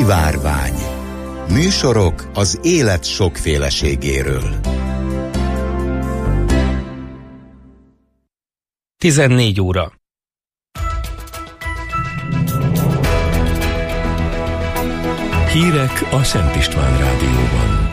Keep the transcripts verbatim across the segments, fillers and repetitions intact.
Szivárvány. Műsorok az élet sokféleségéről. tizennégy óra. Hírek a Szent István Rádióban.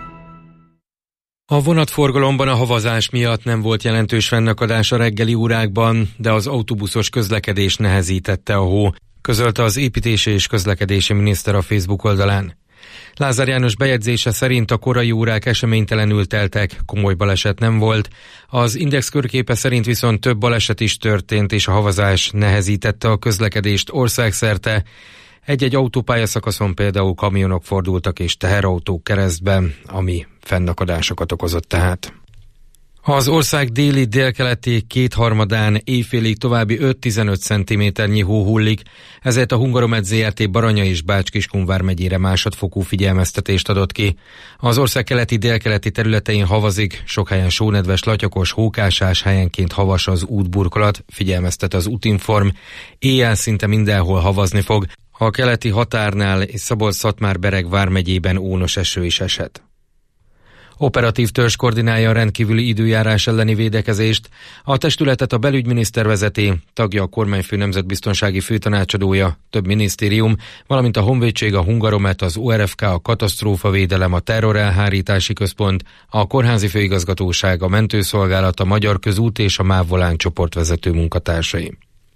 A vonatforgalomban a havazás miatt nem volt jelentős fennakadás a reggeli órákban, de az autóbuszos közlekedés nehezítette a hó, közölte az építési és közlekedési miniszter a Facebook oldalán. Lázár János bejegyzése szerint a korai órák eseménytelenül teltek, komoly baleset nem volt. Az Index körképe szerint viszont több baleset is történt, és a havazás nehezítette a közlekedést országszerte. Egy-egy autópályaszakaszon például kamionok fordultak és teherautók keresztbe, ami fennakadásokat okozott tehát. Az ország déli délkeleti kétharmadán éjfélig további öt-tizenöt centiméternyi hó hullik, ezért a Hungaromed zé er té Baranya és Bács-Kiskun vármegyére másodfokú figyelmeztetést adott ki. Az ország keleti délkeleti területein havazik, sok helyen sónedves, latyakos, hókásás, helyenként havas az útburkolat, figyelmeztet az Útinform. Éjjel szinte mindenhol havazni fog, a keleti határnál és Szabolcs-Szatmár-Bereg vármegyében ónos eső is esett. Operatív törzs koordinálja a rendkívüli időjárás elleni védekezést. A testületet a belügyminiszter vezeti, tagja a kormányfő nemzetbiztonsági főtanácsadója, több minisztérium, valamint a Honvédség, a Hungaromet, az o er ef ká, a Katasztrófavédelem, a Terrorelhárítási Központ, a Kórházi Főigazgatóság, a Mentőszolgálat, a Magyar Közút és a MÁV Volán csoportvezető munkatársai.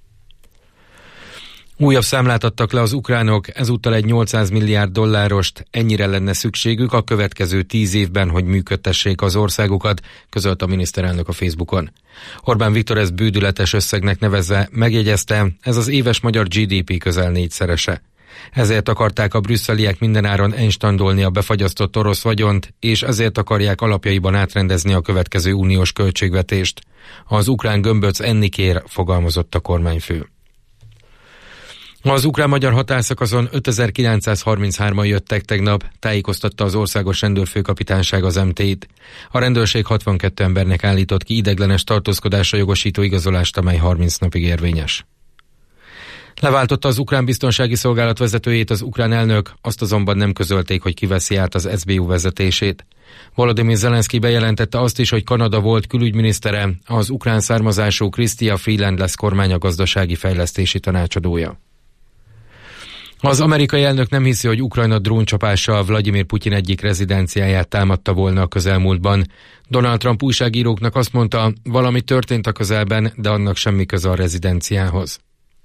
Újabb számlát adtak le az ukránok, ezúttal egy nyolcszáz milliárd dollárost, ennyire lenne szükségük a következő tíz évben, hogy működtessék az országukat, közölt a miniszterelnök a Facebookon. Orbán Viktor ezt bődületes összegnek nevezve megjegyezte, ez az éves magyar gé dé pé közel négyszerese. Ezért akarták a brüsszeliek mindenáron enstandolni a befagyasztott orosz vagyont, és ezért akarják alapjaiban átrendezni a következő uniós költségvetést. Az ukrán gömböc enni kér, fogalmazott a kormányfő. Az ukrán-magyar határszakaszon ötezer-kilencszázharminchárman jöttek tegnap, tájékoztatta az országos rendőrfőkapitányság az em té it. A rendőrség hatvankét embernek állított ki ideiglenes tartózkodásra jogosító igazolást, amely harminc napig érvényes. Leváltotta az ukrán biztonsági szolgálat vezetőjét az ukrán elnök, azt azonban nem közölték, hogy kiveszi át az es bé u vezetését. Volodymyr Zelenszky bejelentette azt is, hogy Kanada volt külügyminisztere, az ukrán származású Chrystia Freeland lesz kormánya gazdasági fejlesztési tanácsadója. Az amerikai elnök nem hiszi, hogy Ukrajna dróncsapással Vladimir Putyin egyik rezidenciáját támadta volna a közelmúltban. Donald Trump újságíróknak azt mondta, valami történt a közelben, de annak semmi köze a rezidenciához.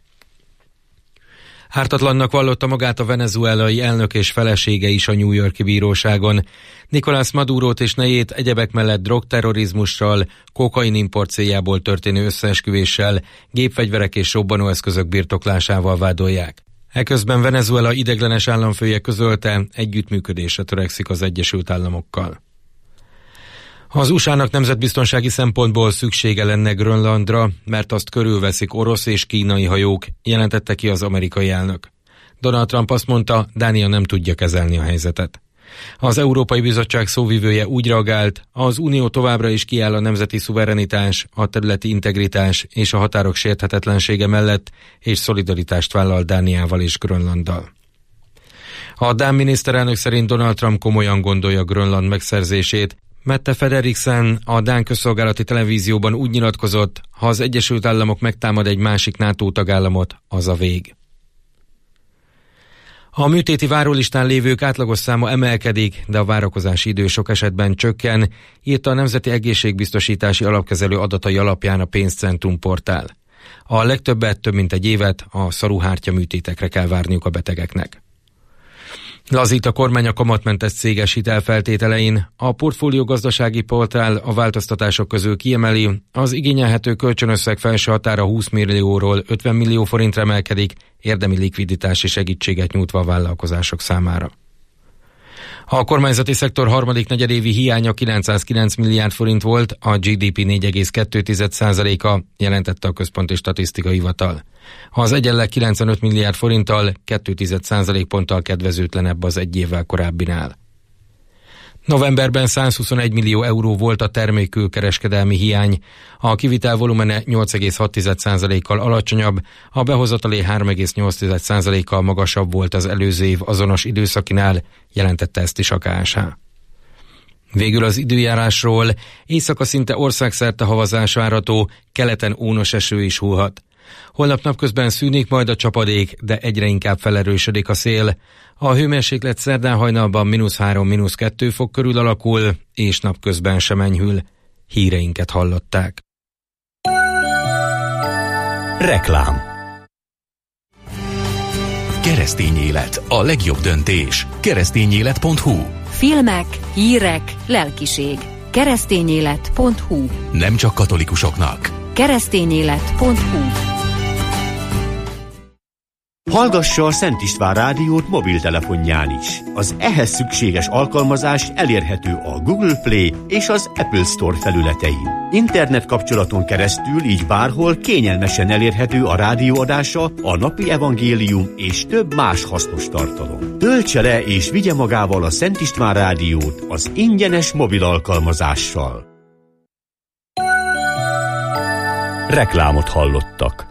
Ártatlannak vallotta magát a venezuelai elnök és felesége is a New York-i bíróságon. Nicolás Madurót és nejét egyebek mellett drogterrorizmussal, kokainimport céljából történő összeesküvéssel, gépfegyverek és robbanóeszközök birtoklásával vádolják. Eközben Venezuela ideiglenes államfője közölte, együttműködésre törekszik az Egyesült Államokkal. Az u es á-nak nemzetbiztonsági szempontból szüksége lenne Grönlandra, mert azt körülveszik orosz és kínai hajók, jelentette ki az amerikai elnök. Donald Trump azt mondta, Dánia nem tudja kezelni a helyzetet. Az Európai Bizottság szóvivője úgy reagált, az Unió továbbra is kiáll a nemzeti szuverenitás, a területi integritás és a határok sérthetetlensége mellett, és szolidaritást vállal Dániával és Grönlanddal. A dán miniszterelnök szerint Donald Trump komolyan gondolja Grönland megszerzését. Mette Frederiksen a dán közszolgálati televízióban úgy nyilatkozott, ha az Egyesült Államok megtámad egy másik NATO tagállamot, az a vég. A műtéti várólistán lévők átlagos száma emelkedik, de a várakozási idő sok esetben csökken, írta a Nemzeti Egészségbiztosítási Alapkezelő adatai alapján a Pénzcentrum portál. A legtöbbet, több mint egy évet a szaruhártya műtétekre kell várniuk a betegeknek. Lazít a kormány a kamatmentes céges hitelfeltételein. A portfóliógazdasági portál a változtatások közül kiemeli, az igényelhető kölcsönösszeg felső határa húsz millióról ötven millió forintra emelkedik, érdemi likviditási segítséget nyújtva a vállalkozások számára. A kormányzati szektor harmadik negyedévi hiánya kilencszázkilenc milliárd forint volt, a gé dé pé négy egész kettő százaléka, jelentette a Központi Statisztikai Hivatal. Az egyenleg kilencvenöt milliárd forinttal, kettő százalékponttal kedvezőtlenebb az egy évvel korábbinál. Novemberben százhuszonegy millió euró volt a termékkülkereskedelmi hiány. A kivitel volumene nyolc egész hat százalékkal alacsonyabb, a behozatalé három egész nyolc százalékkal magasabb volt az előző év azonos időszakinál, jelentette ezt is a ká es há. Végül az időjárásról: éjszaka szinte országszerte havazás várható, keleten ónos eső is hullhat. Holnap napközben szűnik majd a csapadék, de egyre inkább felerősödik a szél. A hőmérséklet szerdán hajnalban mínusz három, mínusz kettő fok körül alakul, és napközben sem enyhül. Híreinket hallották. Reklám. Keresztény élet, a legjobb döntés. keresztényélet pont hu. Filmek, hírek, lelkiség. keresztényélet pont hu. Nem csak katolikusoknak. keresztényélet pont hu. Hallgassa a Szent István rádiót mobiltelefonján is. Az ehhez szükséges alkalmazás elérhető a Google Play és az Apple Store felületein. Internet kapcsolaton keresztül így bárhol kényelmesen elérhető a rádióadása, a napi evangélium és több más hasznos tartalom. Töltse le és vigye magával a Szent István rádiót az ingyenes mobil alkalmazással. Reklámot hallottak.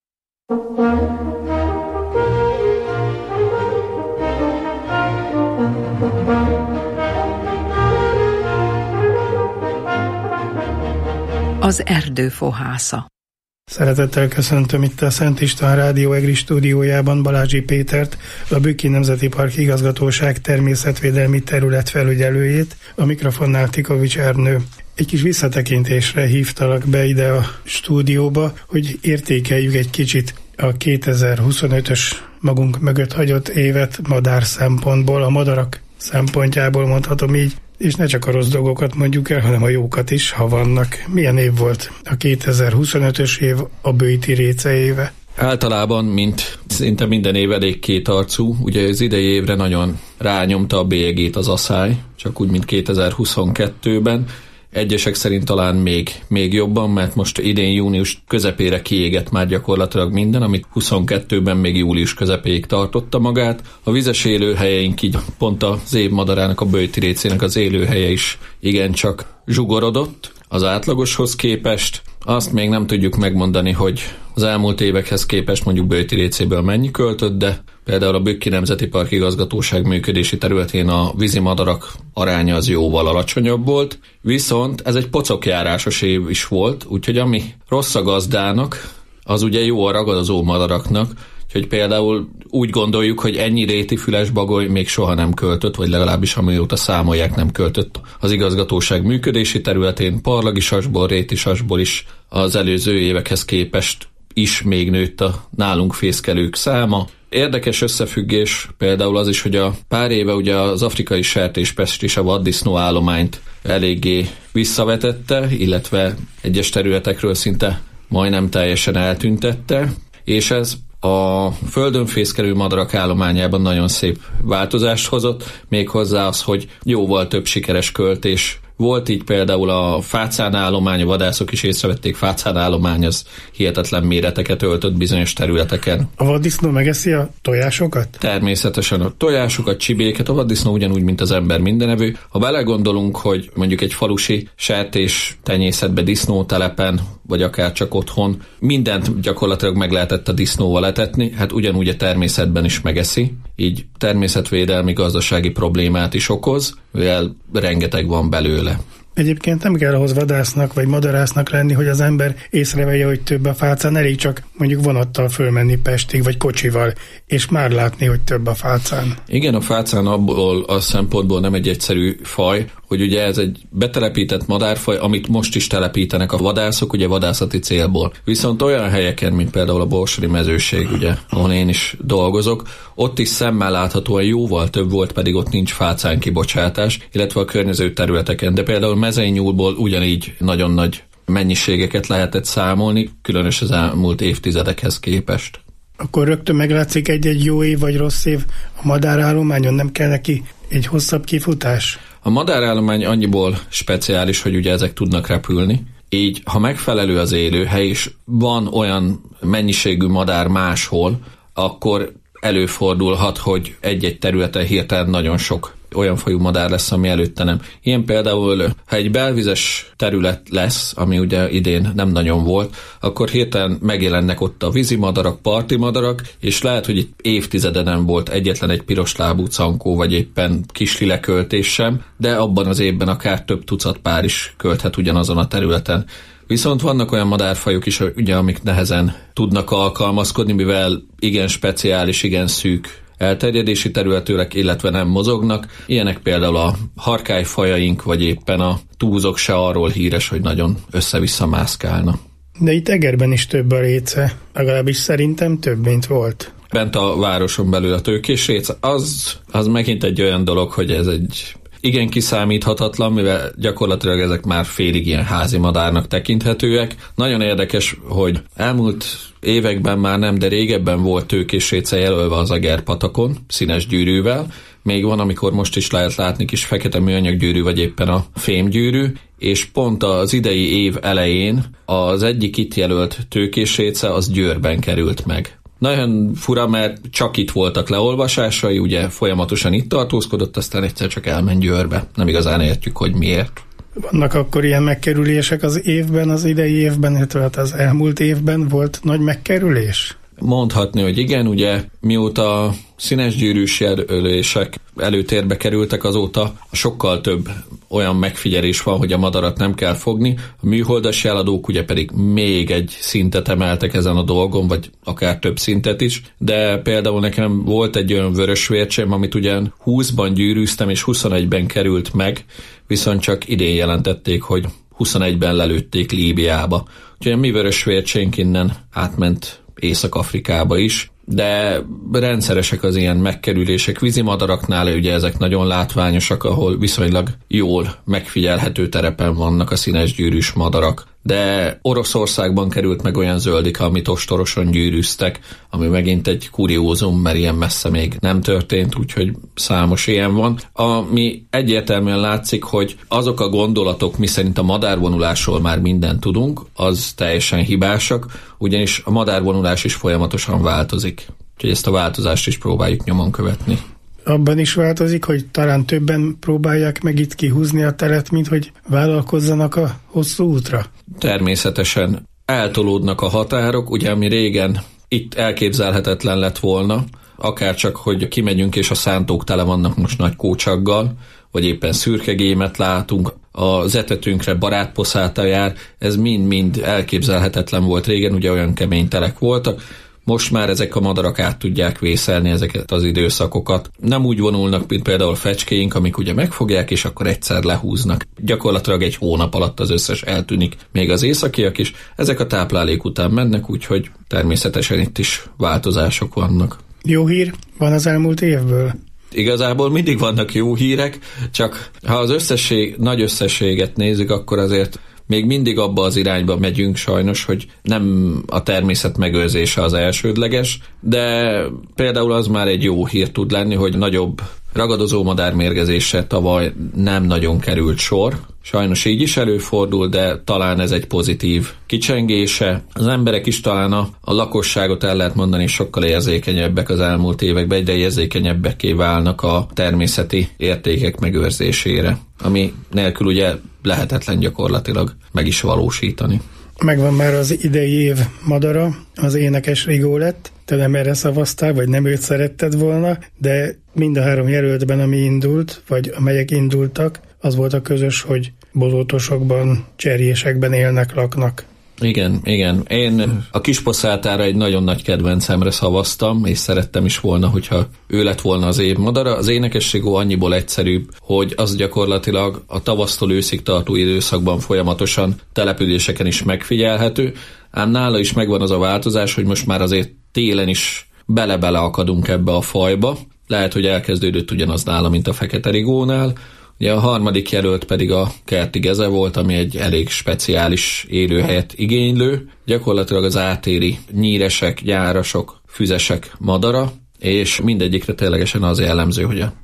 Az erdő fohásza. Szeretettel köszöntöm itt a Szent István Rádió EGRI stúdiójában Balázsi Pétert, a Bükki Nemzeti Park Igazgatóság természetvédelmi terület felügyelőjét, a mikrofonnál Tikovics Ernő. Egy kis visszatekintésre hívtalak be ide a stúdióba, hogy értékeljük egy kicsit a kétezer-huszonötös magunk mögött hagyott évet madár szempontból, a madarak szempontjából mondhatom így, és ne csak a rossz dolgokat mondjuk el, hanem a jókat is, ha vannak. Milyen év volt a kétezer-huszonötös év, a bőti réce éve? Általában, mint szinte minden év elég kétarcú, ugye az idei évre nagyon rányomta a bélyegét az aszály, csak úgy, mint kétezer-huszonkettőben. Egyesek szerint talán még, még jobban, mert most idén június közepére kiégett már gyakorlatilag minden, amit huszonkettőben még július közepéig tartotta magát. A vizes élőhelyeink így pont az év madarának, a böjtirécének az élőhelye is igencsak zsugorodott az átlagoshoz képest. Azt még nem tudjuk megmondani, hogy az elmúlt évekhez képest mondjuk böjtirécéből mennyi költött, de például a Bükki Nemzeti Park Igazgatóság működési területén a vízimadarak aránya az jóval alacsonyabb volt, viszont ez egy pocokjárásos év is volt, úgyhogy ami rossz a gazdának, az ugye jó a ragadozó madaraknak, úgyhogy például úgy gondoljuk, hogy ennyi rétifüles bagoly még soha nem költött, vagy legalábbis amióta számolják, nem költött az igazgatóság működési területén. Parlagisasból, rétisasból is az előző évekhez képest is még nőtt a nálunk fészkelők száma. Érdekes összefüggés például az is, hogy a pár éve ugye az afrikai sertéspest is a vaddisznó állományt eléggé visszavetette, illetve egyes területekről szinte majdnem teljesen eltüntette, és ez a földön fészkelő madarak állományában nagyon szép változást hozott, méghozzá az, hogy jóval több sikeres költés volt, így például a fácán állomány, a vadászok is észrevették, fácán állomány az hihetetlen méreteket öltött bizonyos területeken. A vaddisznó megeszi a tojásokat? Természetesen a tojásokat, csibéket, a vaddisznó ugyanúgy, mint az ember mindenevő. Ha belegondolunk, hogy mondjuk egy falusi sertés tenyészetbe, disznótelepen, vagy akár csak otthon, mindent gyakorlatilag meg lehetett a disznóval etetni, hát ugyanúgy a természetben is megeszi, így természetvédelmi gazdasági problémát is okoz, mivel rengeteg van belőle. Egyébként nem kell ahhoz vadásznak vagy madarásznak lenni, hogy az ember észrevegye, hogy több a fácán, elég csak mondjuk vonattal fölmenni Pestig, vagy kocsival, és már látni, hogy több a fácán. Igen, a fácán abból a szempontból nem egy egyszerű faj, hogy ugye ez egy betelepített madárfaj, amit most is telepítenek a vadászok, ugye vadászati célból. Viszont olyan helyeken, mint például a borsodi mezőség, ugye, ahol én is dolgozok, ott is szemmel láthatóan jóval több volt, pedig ott nincs fácán kibocsátás, illetve a környező területeken. De például mezeinyúlból ugyanígy nagyon nagy mennyiségeket lehetett számolni, különös az elmúlt évtizedekhez képest. Akkor rögtön meglátszik egy-egy jó év vagy rossz év a madárállományon, nem kell neki egy hosszabb kifutás? A madárállomány annyiból speciális, hogy ugye ezek tudnak repülni, így ha megfelelő az élőhely, és van olyan mennyiségű madár máshol, akkor előfordulhat, hogy egy-egy területen hirtelen nagyon sok olyan fajú madár lesz, ami előtte nem. Ilyen például, ha egy belvizes terület lesz, ami ugye idén nem nagyon volt, akkor hirtelen megjelennek ott a vízimadarak, parti madarak, és lehet, hogy itt évtizede nem volt egyetlen egy piroslábú cankó, vagy éppen kislileköltés sem, de abban az évben akár több tucat pár is költhet ugyanazon a területen. Viszont vannak olyan madárfajok is, ugye, amik nehezen tudnak alkalmazkodni, mivel igen speciális, igen szűk elterjedési területűek, illetve nem mozognak. Ilyenek például a harkályfajaink, vagy éppen a túzok se arról híres, hogy nagyon össze-vissza mászkálna. De itt Egerben is több a réce, legalábbis szerintem több, mint volt. Bent a városon belül a tőkés réce, az, az megint egy olyan dolog, hogy ez egy igen kiszámíthatatlan, mivel gyakorlatilag ezek már félig ilyen házi madárnak tekinthetőek. Nagyon érdekes, hogy elmúlt években már nem, de régebben volt tőkésréce jelölve az Eger-patakon, színes gyűrűvel. Még van, amikor most is lehet látni kis fekete műanyaggyűrű, vagy éppen a fémgyűrű, és pont az idei év elején az egyik itt jelölt tőkésréce az Győrben került meg. Nagyon fura, mert csak itt voltak leolvasásai, ugye folyamatosan itt tartózkodott, aztán egyszer csak elment Győrbe. Nem igazán értjük, hogy miért. Vannak akkor ilyen megkerülések az évben, az idei évben, illetve az elmúlt évben volt nagy megkerülés? Mondhatni, hogy igen, ugye mióta színes gyűrűs jelölések előtérbe kerültek, azóta sokkal több olyan megfigyelés van, hogy a madarat nem kell fogni. A műholdas jeladók ugye pedig még egy szintet emeltek ezen a dolgon, vagy akár több szintet is, de például nekem volt egy olyan vörösvércsém, amit ugyan húszban gyűrűztem, és huszonegyben került meg, viszont csak idén jelentették, hogy huszonegyben lelőtték Líbiába. Úgyhogy a mi vörösvércsénk innen átment Észak-Afrikába is, de rendszeresek az ilyen megkerülések. Vízimadaraknál ugye ezek nagyon látványosak, ahol viszonylag jól megfigyelhető terepen vannak a színes gyűrűs madarak. De Oroszországban került meg olyan zöldika, amit ostorosan gyűrűztek, ami megint egy kuriózum, mert ilyen messze még nem történt, úgyhogy számos ilyen van. Ami egyértelműen látszik, hogy azok a gondolatok, miszerint a madárvonulásról már mindent tudunk, az teljesen hibásak, ugyanis a madárvonulás is folyamatosan változik. Úgyhogy ezt a változást is próbáljuk nyomon követni. Abban is változik, hogy talán többen próbálják meg itt kihúzni a teret, mint hogy vállalkozzanak a hosszú útra? Természetesen eltolódnak a határok, ugye ami régen itt elképzelhetetlen lett volna, akárcsak, hogy kimegyünk és a szántók tele vannak most nagy kócsaggal, vagy éppen szürkegémet látunk, az etetünkre barátposzáta jár, ez mind-mind elképzelhetetlen volt régen, ugye olyan kemény telek voltak. Most már ezek a madarak át tudják vészelni ezeket az időszakokat. Nem úgy vonulnak, mint például fecskéink, amik ugye megfogják, és akkor egyszer lehúznak. Gyakorlatilag egy hónap alatt az összes eltűnik, még az északiak is. Ezek a táplálék után mennek, úgyhogy természetesen itt is változások vannak. Jó hír van az elmúlt évből? Igazából mindig vannak jó hírek, csak ha az összesség, nagy összességet nézzük, akkor azért még mindig abba az irányba megyünk sajnos, hogy nem a természet megőrzése az elsődleges, de például az már egy jó hír tud lenni, hogy nagyobb ragadozó madármérgezésre tavaly nem nagyon került sor. Sajnos így is előfordul, de talán ez egy pozitív kicsengése. Az emberek is talán a, a lakosságot el lehet mondani, sokkal érzékenyebbek az elmúlt években, egyre érzékenyebbeké válnak a természeti értékek megőrzésére, ami nélkül ugye lehetetlen gyakorlatilag meg is valósítani. Megvan már az idei év madara, az énekes Rigó lett. Te nem erre szavaztál, vagy nem őt szeretted volna, de mind a három jelöltben, ami indult, vagy amelyek indultak, az volt a közös, hogy bozótosokban, cserjésekben élnek, laknak. Igen, igen. Én a kisposzátára egy nagyon nagy kedvencemre szavaztam, és szerettem is volna, hogyha ő lett volna az év madara. Az énekes Rigó annyiból egyszerűbb, hogy az gyakorlatilag a tavasztól őszig tartó időszakban folyamatosan településeken is megfigyelhető, ám nála is megvan az a változás, hogy most már azért télen is bele-bele akadunk ebbe a fajba. Lehet, hogy elkezdődött ugyanaz nála, mint a Fekete Rigónál. Ugye a harmadik jelölt pedig a kerti geze volt, ami egy elég speciális élőhelyet igénylő. Gyakorlatilag az átéri nyíresek, gyárasok, füzesek madara, és mindegyikre ténylegesen az jellemző, hogy a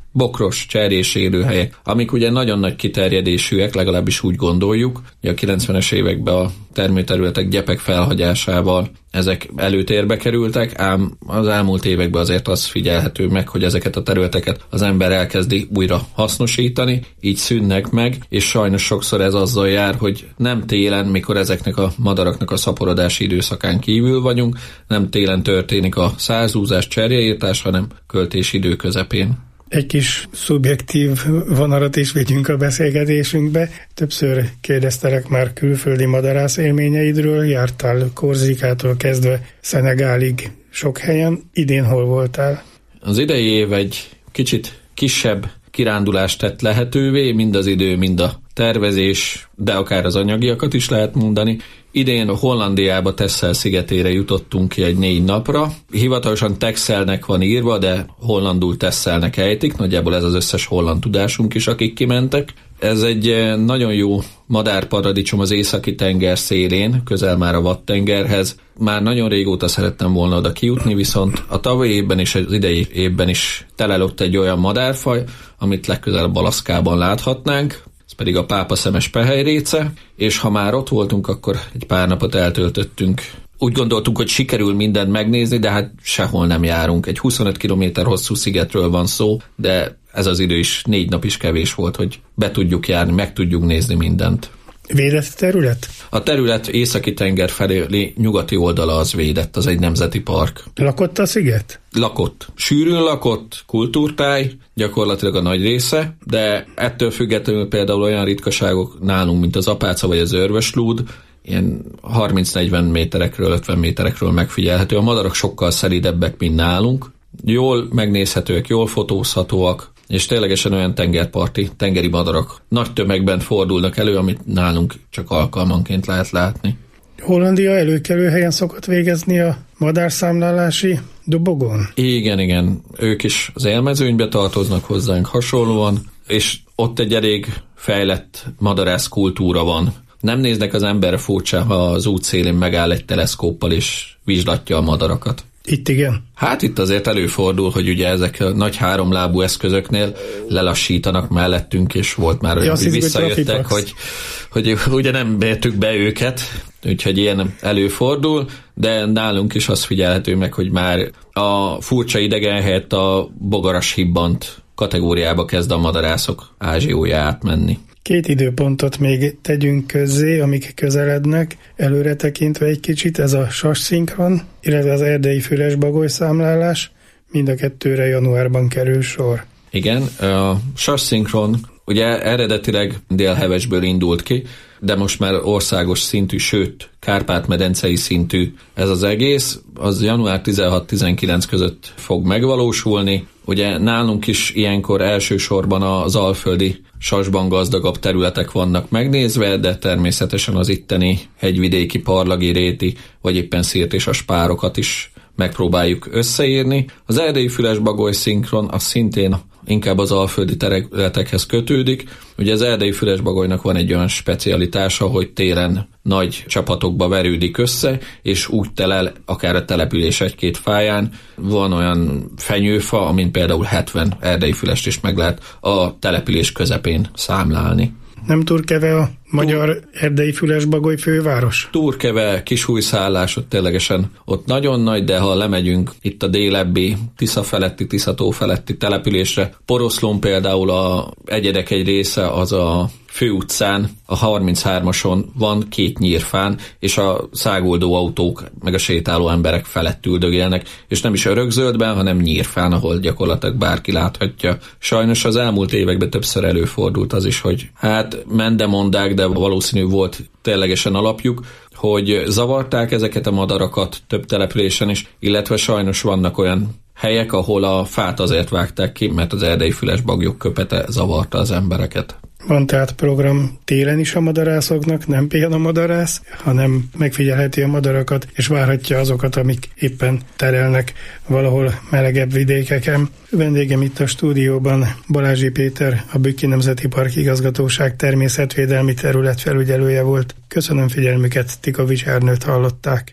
bokros, cserjés élőhelyek, amik ugye nagyon nagy kiterjedésűek, legalábbis úgy gondoljuk. Ugye a kilencvenes években a termőterületek gyepek felhagyásával ezek előtérbe kerültek, ám az elmúlt években azért az figyelhető meg, hogy ezeket a területeket az ember elkezdi újra hasznosítani, így szűnnek meg, és sajnos sokszor ez azzal jár, hogy nem télen, mikor ezeknek a madaraknak a szaporodási időszakán kívül vagyunk, nem télen történik a szárzúzás, cserjeírtás, hanem költési idő közepén. Egy kis szubjektív vonalat is vigyünk a beszélgetésünkbe. Többször kérdeztelek már külföldi madarász élményeidről, jártál Korzikától kezdve Szenegálig sok helyen. Idén hol voltál? Az idei év egy kicsit kisebb kirándulást tett lehetővé, mind az idő, mind a tervezés, de akár az anyagiakat is lehet mondani. Idén Hollandiába, Texel szigetére jutottunk ki egy négy napra. Hivatalosan Texelnek van írva, de hollandul Texelnek ejtik, nagyjából ez az összes holland tudásunk is, akik kimentek. Ez egy nagyon jó madárparadicsom az északi tenger szélén, közel már a Watt-tengerhez. Már nagyon régóta szerettem volna oda kijutni, viszont a tavalyi évben és az idei évben is telelott egy olyan madárfaj, amit legközelebb Alaszkában láthatnánk, ez pedig a pápaszemes pehelyréce, és ha már ott voltunk, akkor egy pár napot eltöltöttünk. Úgy gondoltunk, hogy sikerül mindent megnézni, de hát sehol nem járunk. Egy huszonöt kilométer hosszú szigetről van szó, de ez az idő is, négy nap is kevés volt, hogy be tudjuk járni, meg tudjuk nézni mindent. Védett terület? A terület északi tenger felé nyugati oldala az védett, az egy nemzeti park. Lakott a sziget? Lakott. Sűrűn lakott, kultúrtáj, gyakorlatilag a nagy része, de ettől függetlenül például olyan ritkaságok nálunk, mint az apáca vagy az örvöslúd, ilyen harminc-negyven méterekről, ötven méterekről megfigyelhető. A madarak sokkal szelidebbek, mint nálunk. Jól megnézhetőek, jól fotózhatóak, és ténylegesen olyan tengerparti, tengeri madarak nagy tömegben fordulnak elő, amit nálunk csak alkalmanként lehet látni. Hollandia előkelő helyen szokott végezni a madárszámlálási dobogon? Igen, igen. Ők is az élmezőnybe tartoznak hozzánk hasonlóan, és ott egy elég fejlett madarász kultúra van. Nem néznek az emberre furcsán, ha az út szélén megáll egy teleszkóppal és vizslatja a madarakat. Itt igen? Hát itt azért előfordul, hogy ugye ezek a nagy háromlábú eszközöknél lelassítanak mellettünk, és volt már olyan, ja, hogy visszajöttek, hogy, hogy ugye nem bértük be őket, úgyhogy ilyen előfordul, de nálunk is azt figyelhető meg, hogy már a furcsa idegen helyett a bogaras hibbant kategóriába kezd a madarászok ázsiója átmenni. Két időpontot még tegyünk közzé, amik közelednek, előre tekintve egy kicsit, ez a sasszinkron, illetve az erdei fülesbagoly számlálás, mind a kettőre januárban kerül sor. Igen, a sasszinkron ugye eredetileg Dél-Hevesből indult ki, de most már országos szintű, sőt, Kárpát-medencei szintű ez az egész, az január tizenhat-tizenkilenc között fog megvalósulni. Ugye nálunk is ilyenkor elsősorban az alföldi sasban gazdagabb területek vannak megnézve, de természetesen az itteni hegyvidéki, parlagi, réti, vagy éppen szírt és a spárokat is megpróbáljuk összeírni. Az erdei fülesbagoly szinkron az szintén inkább az alföldi területekhez kötődik. Ugye az erdei fülesbagolynak van egy olyan specialitása, hogy télen nagy csapatokba verődik össze, és úgy telel akár a település egy-két fáján. Van olyan fenyőfa, amin például hetven erdei fülest is meg lehet a település közepén számlálni. Nem Turkeve a magyar erdei fülesbagoly főváros? Turkeve, Kisújszállás, ott ténylegesen ott nagyon nagy, de ha lemegyünk itt a délebbi, Tisza feletti, Tiszató feletti településre, Poroszlón például a egyedek egy része az a főutcán, a harminchármason van két nyírfán, és a száguldó autók, meg a sétáló emberek felett üldögélnek, és nem is örökzöldben, hanem nyírfán, ahol gyakorlatilag bárki láthatja. Sajnos az elmúlt években többször előfordult az is, hogy hát mendemondák, de valószínű volt ténylegesen alapjuk, hogy zavarták ezeket a madarakat több településen is, illetve sajnos vannak olyan helyek, ahol a fát azért vágták ki, mert az erdei fülesbagyok köpete zavarta az embereket. Van tehát program télen is a madarászoknak, nem pihen a madarász, hanem megfigyelheti a madarakat, és várhatja azokat, amik éppen terelnek valahol melegebb vidékeken. Vendégem itt a stúdióban Balázsi Péter, a Bükki Nemzeti Park Igazgatóság természetvédelmi terület felügyelője volt. Köszönöm figyelmüket, Tikovics Ernőt hallották.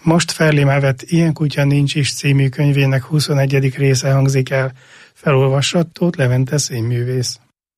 Most Ferlimávet Ilyen kutya nincs is című könyvének huszonegyedik része hangzik el. Felolvassa Tóth Levente színművész.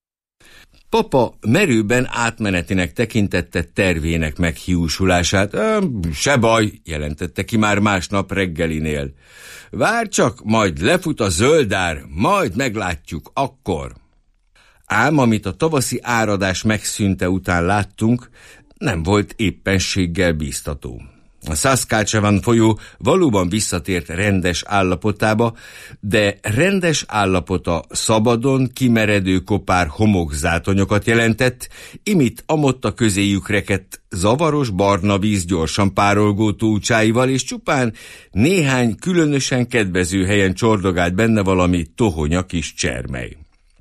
Papa merőben átmenetinek tekintette tervének meghiúsulását. Se baj, jelentette ki már másnap reggelinél. Várj csak, majd lefut a zöldár, majd meglátjuk akkor. Ám amit a tavaszi áradás megszűnte után láttunk, nem volt éppenséggel bíztató. A Saskatchewan folyó valóban visszatért rendes állapotába, de rendes állapota szabadon kimeredő kopár homokzátonyokat jelentett, imit amotta közéjük rekedt zavaros barna víz gyorsan párolgó tócsáival, és csupán néhány különösen kedvező helyen csordogált benne valami tohonya kis csermely.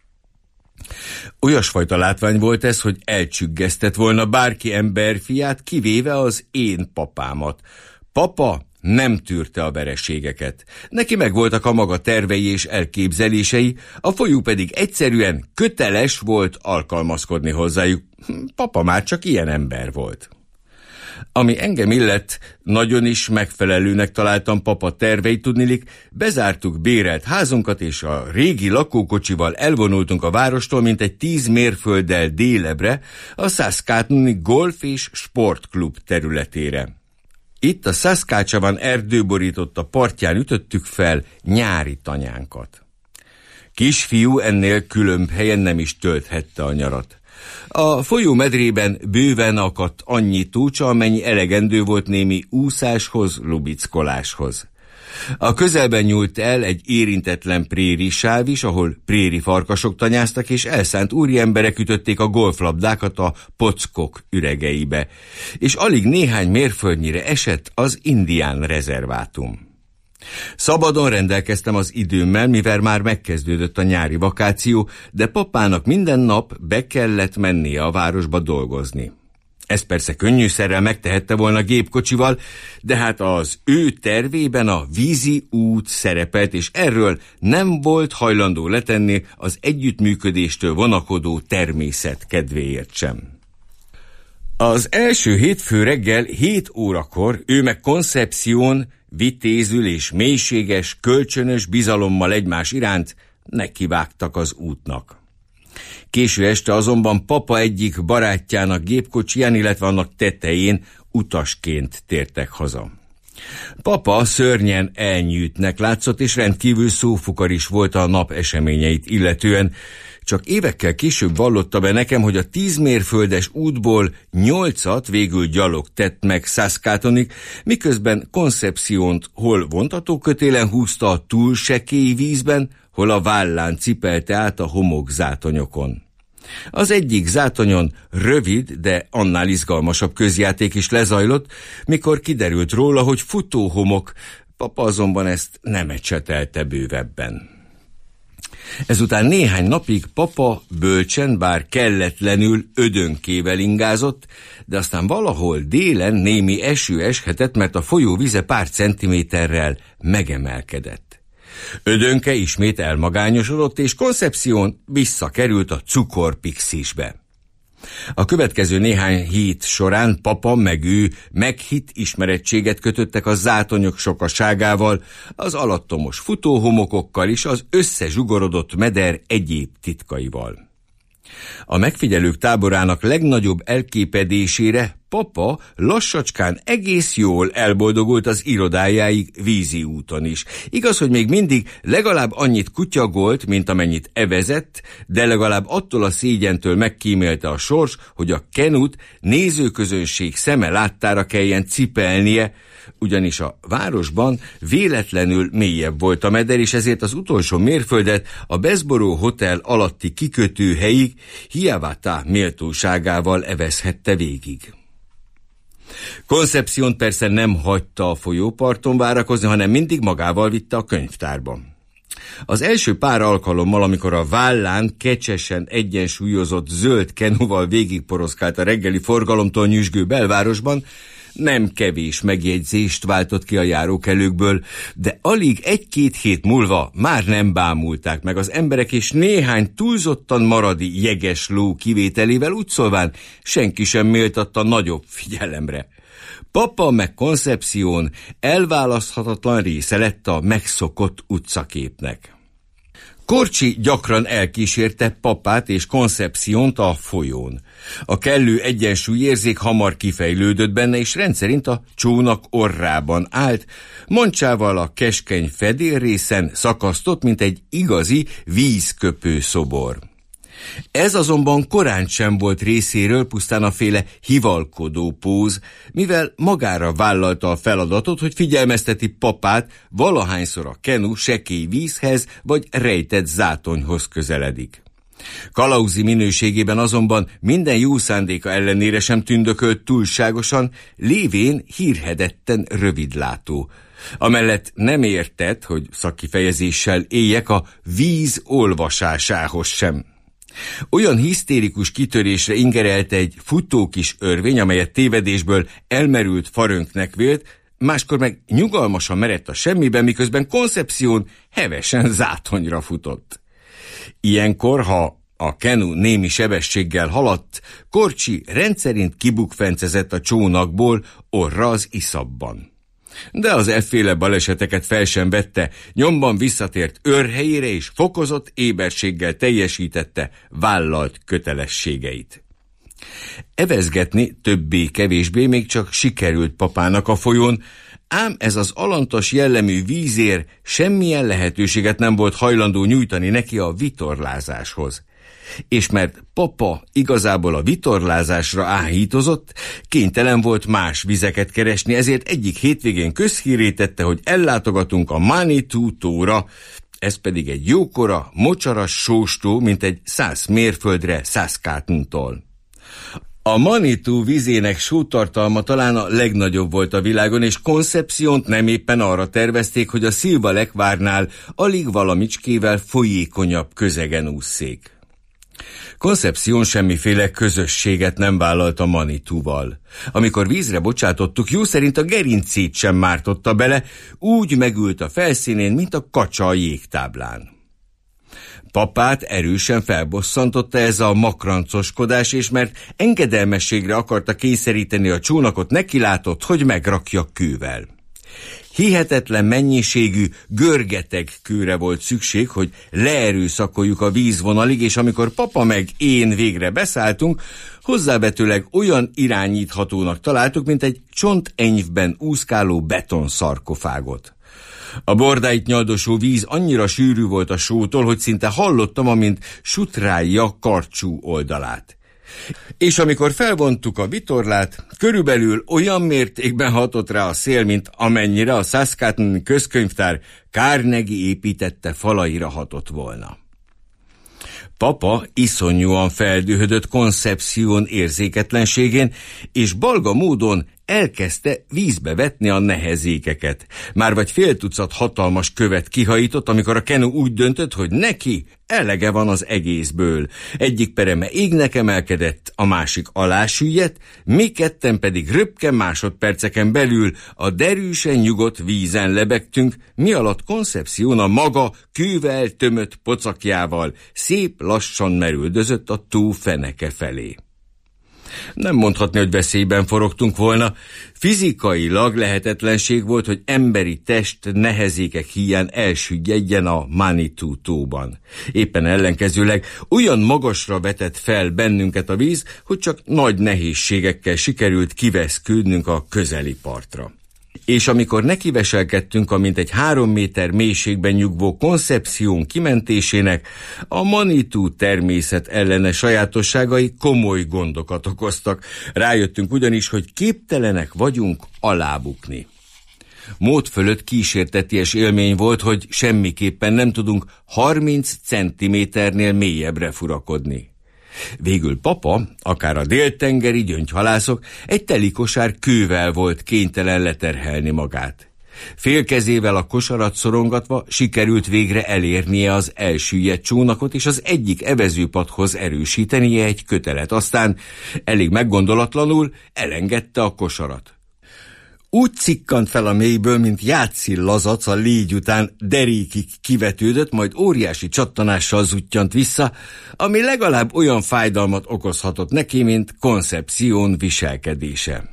Olyasfajta látvány volt ez, hogy elcsüggesztett volna bárki emberfiát, kivéve az én papámat. Papa nem tűrte a vereségeket. Neki megvoltak a maga tervei és elképzelései, a folyó pedig egyszerűen köteles volt alkalmazkodni hozzájuk. Papa már csak ilyen ember volt. Ami engem illett, nagyon is megfelelőnek találtam papa terveit, tudnilik, bezártuk bérelt házunkat, és a régi lakókocsival elvonultunk a várostól, mint egy tíz mérfölddel délebre, a Saskatooni Golf és Sportklub területére. Itt a Saskatchewan erdő borította partján ütöttük fel nyári tanyánkat. Kisfiú ennél különb helyen nem is tölthette a nyarat. A folyó medrében bőven akadt annyi tócsa, amennyi elegendő volt némi úszáshoz, lubickoláshoz. A közelben nyúlt el egy érintetlen préri sáv is, ahol préri farkasok tanyáztak, és elszánt úriemberek ütötték a golflabdákat a pockok üregeibe, és alig néhány mérföldnyire esett az indián rezervátum. Szabadon rendelkeztem az időmmel, mivel már megkezdődött a nyári vakáció, de papának minden nap be kellett mennie a városba dolgozni. Ezt persze könnyűszerrel megtehette volna gépkocsival, de hát az ő tervében a vízi út szerepelt, és erről nem volt hajlandó letenni az együttműködéstől vonakodó természet kedvéért sem. Az első hétfő reggel hét órakor ő meg Concepción vitézül és mélységes, kölcsönös bizalommal egymás iránt nekivágtak az útnak. Késő este azonban papa egyik barátjának gépkocsiján, illetve annak tetején utasként tértek haza. Papa szörnyen elnyűtnek látszott, és rendkívül szófukaris volt a nap eseményeit illetően. Csak évekkel később vallotta be nekem, hogy a tíz mérföldes útból nyolcat végül gyalog tett meg Saskatoonig, miközben Concepciónt hol vontatókötélen húzta a túl sekély vízben, hol a vállán cipelte át a homokzátonyokon. Az egyik zátonyon rövid, de annál izgalmasabb közjáték is lezajlott, mikor kiderült róla, hogy futóhomok, papa azonban ezt nem ecsetelte bővebben. Ezután néhány napig papa bölcsen, bár kelletlenül ödönkével ingázott, de aztán valahol délen némi eső eshetett, mert a folyó vize pár centiméterrel megemelkedett. Ödönke ismét elmagányosodott, és Concepción visszakerült a cukorpixisbe. A következő néhány hét során papa meg ő meghitt ismerettséget kötöttek a zátonyok sokaságával, az alattomos futóhomokokkal és az összezsugorodott meder egyéb titkaival. A megfigyelők táborának legnagyobb elképedésére papa lassacskán egész jól elboldogult az irodájáig vízi úton is. Igaz, hogy még mindig legalább annyit kutyagolt, mint amennyit evezett, de legalább attól a szégyentől megkímélte a sors, hogy a kenut nézőközönség szeme láttára kelljen cipelnie, ugyanis a városban véletlenül mélyebb volt a meder, és ezért az utolsó mérföldet a Bessborough Hotel alatti kikötőhelyig Hiawatha méltóságával evezhette végig. Concepción persze nem hagyta a folyóparton várakozni, hanem mindig magával vitte a könyvtárba. Az első pár alkalommal, amikor a vállán kecsesen egyensúlyozott zöld kenuval végigporoszkált a reggeli forgalomtól nyüzsgő belvárosban, nem kevés megjegyzést váltott ki a járókelőkből, de alig egy-két hét múlva már nem bámulták meg az emberek, és néhány túlzottan maradi jeges ló kivételével úgy szólván senki sem méltatta nagyobb figyelemre. Papa meg Concepción elválaszthatatlan része lett a megszokott utcaképnek. Korcsi gyakran elkísérte Papát és Concepciónt a folyón. A kellő egyensúlyérzék hamar kifejlődött benne, és rendszerint a csónak orrában állt, mancsával a keskeny fedélrészen szakasztott, mint egy igazi vízköpő szobor. Ez azonban korán sem volt részéről pusztán a féle hivalkodó póz, mivel magára vállalta a feladatot, hogy figyelmezteti Papát, valahányszor a kenu sekély vízhez vagy rejtett zátonyhoz közeledik. Kalauzi minőségében azonban minden jó szándéka ellenére sem tündökölt túlságosan, lévén hírhedetten rövidlátó. Amellett nem értett, hogy szakkifejezéssel éljek, a víz olvasásához sem. Olyan hisztérikus kitörésre ingerelte egy futó kis örvény, amelyet tévedésből elmerült farönknek vélt, máskor meg nyugalmasan merett a semmiben, miközben Concepción hevesen zátonyra futott. Ilyenkor, ha a kenu némi sebességgel haladt, Korcsi rendszerint kibukfencezett a csónakból orra az iszapban. De az efféle baleseteket fel sem vette, nyomban visszatért őrhelyére és fokozott éberséggel teljesítette vállalt kötelességeit. Evezgetni többé-kevésbé még csak sikerült Papának a folyón, ám ez az alantas jellemű vízér semmilyen lehetőséget nem volt hajlandó nyújtani neki a vitorlázáshoz. És mert Papa igazából a vitorlázásra áhítozott, kénytelen volt más vizeket keresni, ezért egyik hétvégén közhírré tette, hogy ellátogatunk a Manitou tóra, ez pedig egy jókora, mocsaras sóstó, mint egy száz mérföldre Saskatoon-tól. A Manitou vízének sótartalma talán a legnagyobb volt a világon, és Concepciónt nem éppen arra tervezték, hogy a Silva lekvárnál alig valamicskével folyékonyabb közegen ússzék. Concepción semmiféle közösséget nem vállalt a Manitouval. Amikor vízre bocsátottuk, jó szerint a gerincét sem mártotta bele, úgy megült a felszínén, mint a kacsa a jégtáblán. Papát erősen felbosszantotta ez a makrancoskodás, és mert engedelmességre akarta kényszeríteni a csónakot, nekilátott, hogy megrakja kővel. Hihetetlen mennyiségű görgeteg kőre volt szükség, hogy leerőszakoljuk a vízvonalig, és amikor Papa meg én végre beszálltunk, hozzávetőleg olyan irányíthatónak találtuk, mint egy csontenyvben úszkáló betonszarkofágot. A bordáit nyaldosó víz annyira sűrű volt a sótól, hogy szinte hallottam, amint sutrálja karcsú oldalát. És amikor felvontuk a vitorlát, körülbelül olyan mértékben hatott rá a szél, mint amennyire a Saskatoon közkönyvtár Carnegie építette falaira hatott volna. Papa iszonyúan feldühödött Concepción érzéketlenségén, és balga módon elkezdte vízbe vetni a nehezékeket. Már vagy fél tucat hatalmas követ kihajított, amikor a kenu úgy döntött, hogy neki elege van az egészből. Egyik pereme égnek emelkedett, a másik alá süllyedt, mi ketten pedig röpke másodperceken belül a derűsen nyugodt vízen lebegtünk, mi alatt Concepción a maga kővel tömött pocakjával szép lassan merüldözött a tó feneke felé. Nem mondhatni, hogy veszélyben forogtunk volna. Fizikailag lehetetlenség volt, hogy emberi test nehezékek híján elsüggedjen a Manitou tóban. Éppen ellenkezőleg olyan magasra vetett fel bennünket a víz, hogy csak nagy nehézségekkel sikerült kiveszkődnünk a közeli partra. És amikor nekiveselkedtünk a mintegy három méter mélységben nyugvó Concepción kimentésének, a Manitou természet ellene sajátosságai komoly gondokat okoztak. Rájöttünk ugyanis, hogy képtelenek vagyunk alábukni. Mód fölött kísérteties élmény volt, hogy semmiképpen nem tudunk harminc centiméternél mélyebbre furakodni. Végül Papa, akár a déltengeri gyöngyhalászok, egy teli kosár kővel volt kénytelen leterhelni magát. Félkezével a kosarat szorongatva sikerült végre elérnie az elsüllyedt csónakot, és az egyik evezőpadhoz erősítenie egy kötelet. Aztán elég meggondolatlanul elengedte a kosarat. Úgy cikkant fel a mélyből, mint játszi lazac a légy után derékig kivetődött, majd óriási csattanással zuttyant vissza, ami legalább olyan fájdalmat okozhatott neki, mint Concepción viselkedése.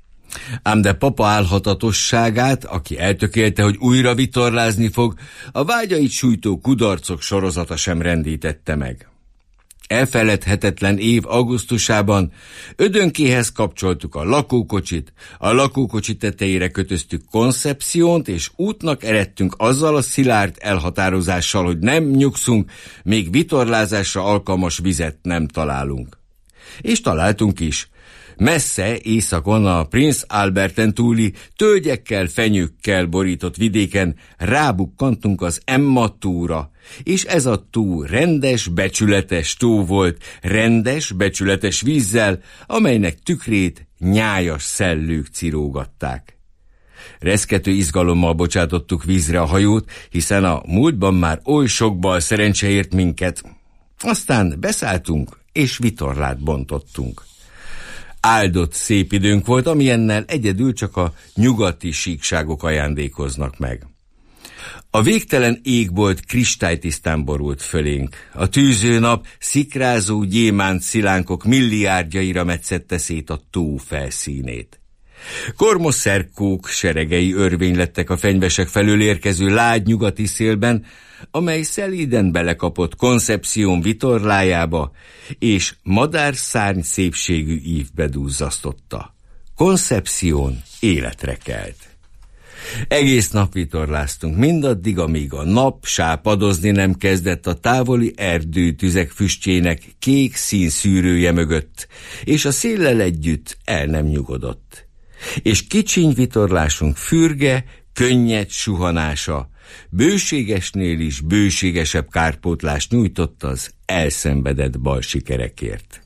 Ám de papa álhatatosságát, aki eltökélte, hogy újra vitorlázni fog, a vágyait sújtó kudarcok sorozata sem rendítette meg. Elfeledhetetlen év augusztusában ödönkéhez kapcsoltuk a lakókocsit, a lakókocsi tetejére kötöztük Concepciónt, és útnak eredtünk azzal a szilárd elhatározással, hogy nem nyugszunk, még vitorlázásra alkalmas vizet nem találunk. És találtunk is. Messze északon a Prince Alberten túli tölgyekkel, fenyőkkel borított vidéken rábukkantunk az Emma tóra, és ez a tó rendes, becsületes tó volt, rendes, becsületes vízzel, amelynek tükrét nyájas szellők cirógatták. Reszkető izgalommal bocsátottuk vízre a hajót, hiszen a múltban már oly sok bal szerencse ért minket. Aztán beszálltunk, és vitorlát bontottunk. Áldott szép időnk volt, amilyennel egyedül csak a nyugati síkságok ajándékoznak meg. A végtelen égbolt kristálytisztán borult fölénk. A tűző nap szikrázó gyémánt szilánkok milliárdjaira metszette szét a tó felszínét. Kormoszerkók seregei örvény lettek a fenyvesek felől érkező lágy nyugati szélben, amely szelíden belekapott Concepción vitorlájába, és madárszárny szépségű ívbe duzzasztotta. Concepción életre kelt. Egész nap vitorláztunk, mindaddig, amíg a nap sápadozni nem kezdett a távoli erdőtüzek füstjének kék színszűrője mögött, és a széllel együtt el nem nyugodott. És kicsiny vitorlásunk fürge, könnyed suhanása bőségesnél is bőségesebb kárpótlást nyújtott az elszenvedett bal sikerekért.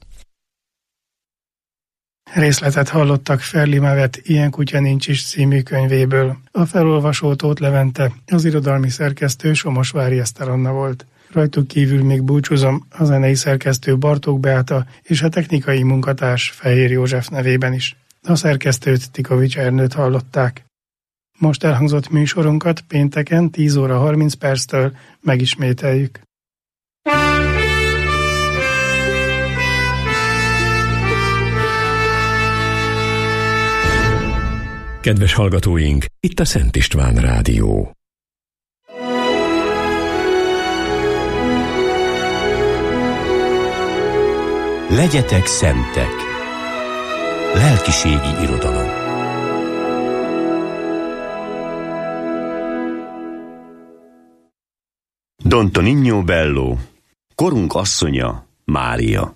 Részletet hallottak Ferli Mavet Ilyen kutya nincs is című könyvéből. A felolvasó Tóth Levente, az irodalmi szerkesztő Somosvári Eszter Anna volt. Rajtuk kívül még búcsúzom a zenei szerkesztő Bartók Beáta és a technikai munkatárs Fehér József nevében is. A szerkesztőt Tikovics Ernőt hallották. Most elhangzott műsorunkat pénteken tíz óra harminc perctől megismételjük. Kedves hallgatóink, itt a Szent István Rádió. Legyetek szentek. Lelkiségi irodalom. Don Tonino Bello, korunk asszonya, Mária.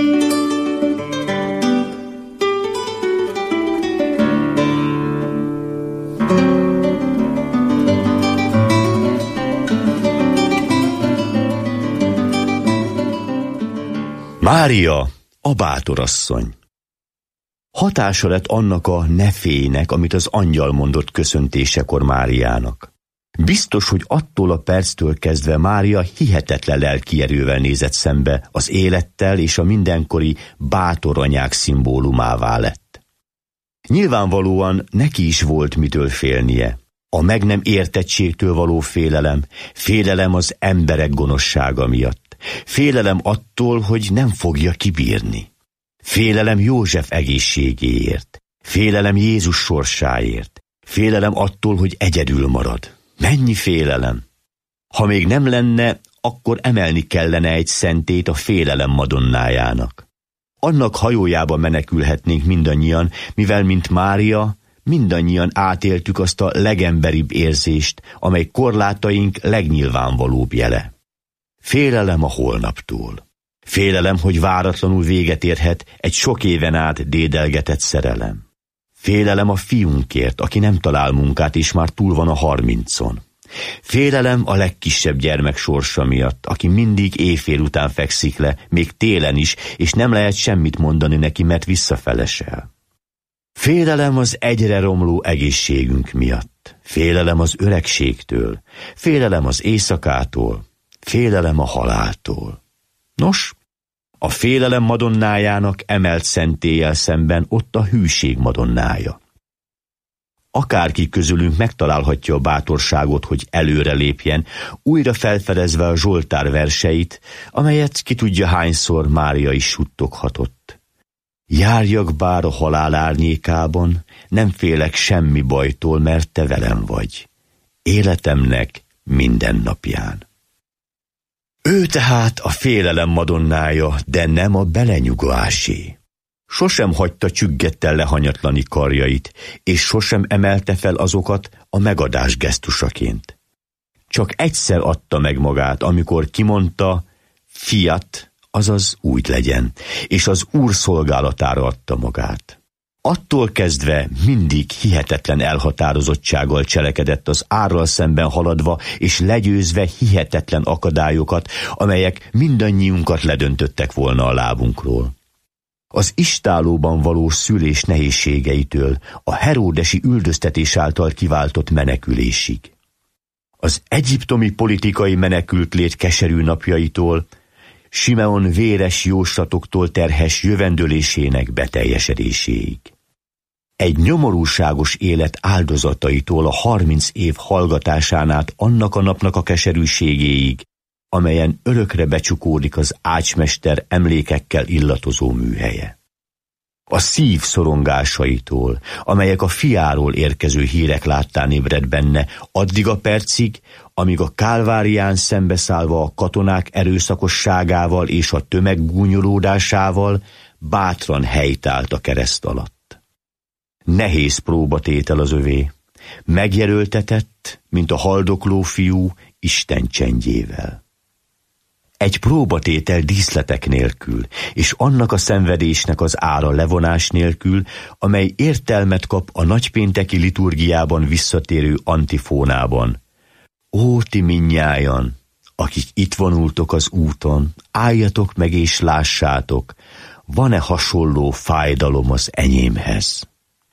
Mária, a bátorasszony. Hatása lett annak a ne félnek, amit az angyal mondott köszöntésekor Máriának. Biztos, hogy attól a perctől kezdve Mária hihetetlen lelki erővel nézett szembe, az élettel és a mindenkori bátor anyák szimbólumává lett. Nyilvánvalóan neki is volt mitől félnie. A meg nem értettségtől való félelem, félelem az emberek gonoszsága miatt, félelem attól, hogy nem fogja kibírni. Félelem József egészségéért, félelem Jézus sorsáért, félelem attól, hogy egyedül marad. Mennyi félelem! Ha még nem lenne, akkor emelni kellene egy szentét a félelem madonnájának. Annak hajójába menekülhetnénk mindannyian, mivel mint Mária, mindannyian átéltük azt a legemberibb érzést, amely korlátaink legnyilvánvalóbb jele. Félelem a holnaptól. Félelem, hogy váratlanul véget érhet egy sok éven át dédelgetett szerelem. Félelem a fiunkért, aki nem talál munkát, és már túl van a harmincon. Félelem a legkisebb gyermek sorsa miatt, aki mindig éjfél után fekszik le, még télen is, és nem lehet semmit mondani neki, mert visszafelesel. Félelem az egyre romló egészségünk miatt. Félelem az öregségtől. Félelem az éjszakától. Félelem a haláltól. Nos, a félelem madonnájának emelt szentéllyel szemben ott a hűség madonnája. akárki közülünk megtalálhatja a bátorságot, hogy előre lépjen, újra felfedezve a Zsoltár verseit, amelyet ki tudja hányszor Mária is suttoghatott. Járjak bár a halál árnyékában, nem félek semmi bajtól, mert te velem vagy, életemnek minden napján. Ő tehát a félelem madonnája, de nem a belenyugvásé. Sosem hagyta csüggettel lehanyatlani karjait, és sosem emelte fel azokat a megadás gesztusaként. Csak egyszer adta meg magát, amikor kimondta, fiat, azaz úgy legyen, és az Úr szolgálatára adta magát. Attól kezdve mindig hihetetlen elhatározottsággal cselekedett, az árral szemben haladva és legyőzve hihetetlen akadályokat, amelyek mindannyiunkat ledöntöttek volna a lábunkról. Az istállóban való szülés nehézségeitől a heródesi üldöztetés által kiváltott menekülésig. Az egyiptomi politikai menekültlét keserű napjaitól, Simeon véres jóslatoktól terhes jövendölésének beteljesedéséig. Egy nyomorúságos élet áldozataitól a harminc év hallgatásán át annak a napnak a keserűségéig, amelyen örökre becsukódik az ácsmester emlékekkel illatozó műhelye. A szív szorongásaitól, amelyek a fiáról érkező hírek láttán ébred benne, addig a percig, amíg a Kálvárián szembeszállva a katonák erőszakosságával és a tömeg gúnyolódásával bátran helytált a kereszt alatt. Nehéz próbatétel az övé, megjelöltetett, mint a haldokló fiú Isten csendjével. Egy próbatétel díszletek nélkül, és annak a szenvedésnek az ára levonás nélkül, amely értelmet kap a nagypénteki liturgiában visszatérő antifónában. Ó, ti mindnyájan, akik itt vonultok az úton, álljatok meg és lássátok, van-e hasonló fájdalom az enyémhez?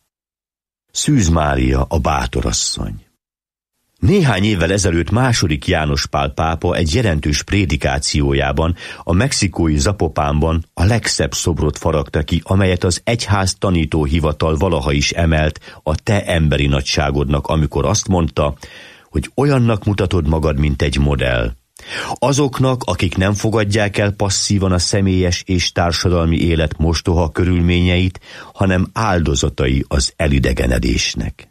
Szűz Mária, a bátorasszony. Néhány évvel ezelőtt második János Pál pápa egy jelentős prédikációjában a mexikói Zapopánban a legszebb szobrot faragta ki, amelyet az egyház tanítóhivatal valaha is emelt a te emberi nagyságodnak, amikor azt mondta, hogy olyannak mutatod magad, mint egy modell. Azoknak, akik nem fogadják el passzívan a személyes és társadalmi élet mostoha körülményeit, hanem áldozatai az elidegenedésnek.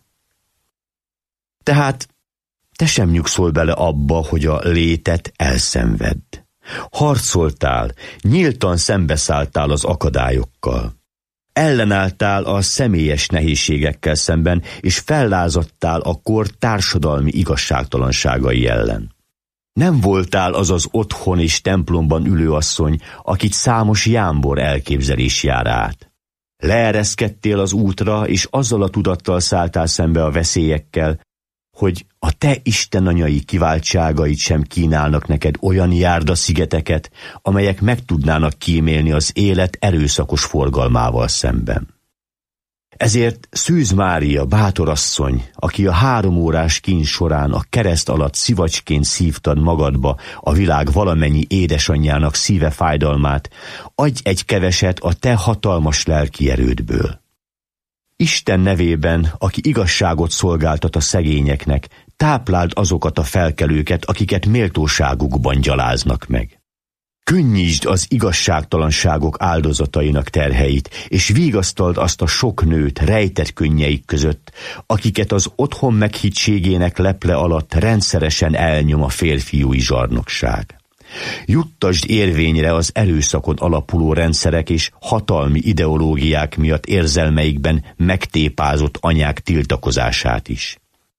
Tehát te sem nyugszol bele abba, hogy a létet elszenvedd. Harcoltál, nyíltan szembeszálltál az akadályokkal. Ellenálltál a személyes nehézségekkel szemben, és fellázadtál a kor társadalmi igazságtalanságai ellen. Nem voltál az az otthon és templomban ülő asszony, akit számos jámbor elképzelés jár át. Leereszkedtél az útra, és azzal a tudattal szálltál szembe a veszélyekkel, hogy a te istenanyai kiváltságait sem kínálnak neked olyan járdaszigeteket, amelyek meg tudnának kímélni az élet erőszakos forgalmával szemben. Ezért Szűz Mária, bátorasszony, aki a három órás kín során a kereszt alatt szivacsként szívtad magadba a világ valamennyi édesanyjának szíve fájdalmát, adj egy keveset a te hatalmas lelki erődből. Isten nevében, aki igazságot szolgáltat a szegényeknek, tápláld azokat a felkelőket, akiket méltóságukban gyaláznak meg. Könnyítsd az igazságtalanságok áldozatainak terheit, és vigasztald azt a sok nőt rejtett könnyeik között, akiket az otthon meghittségének leple alatt rendszeresen elnyom a férfiúi zsarnokság. Juttasd érvényre az erőszakon alapuló rendszerek és hatalmi ideológiák miatt érzelmeikben megtépázott anyák tiltakozását is.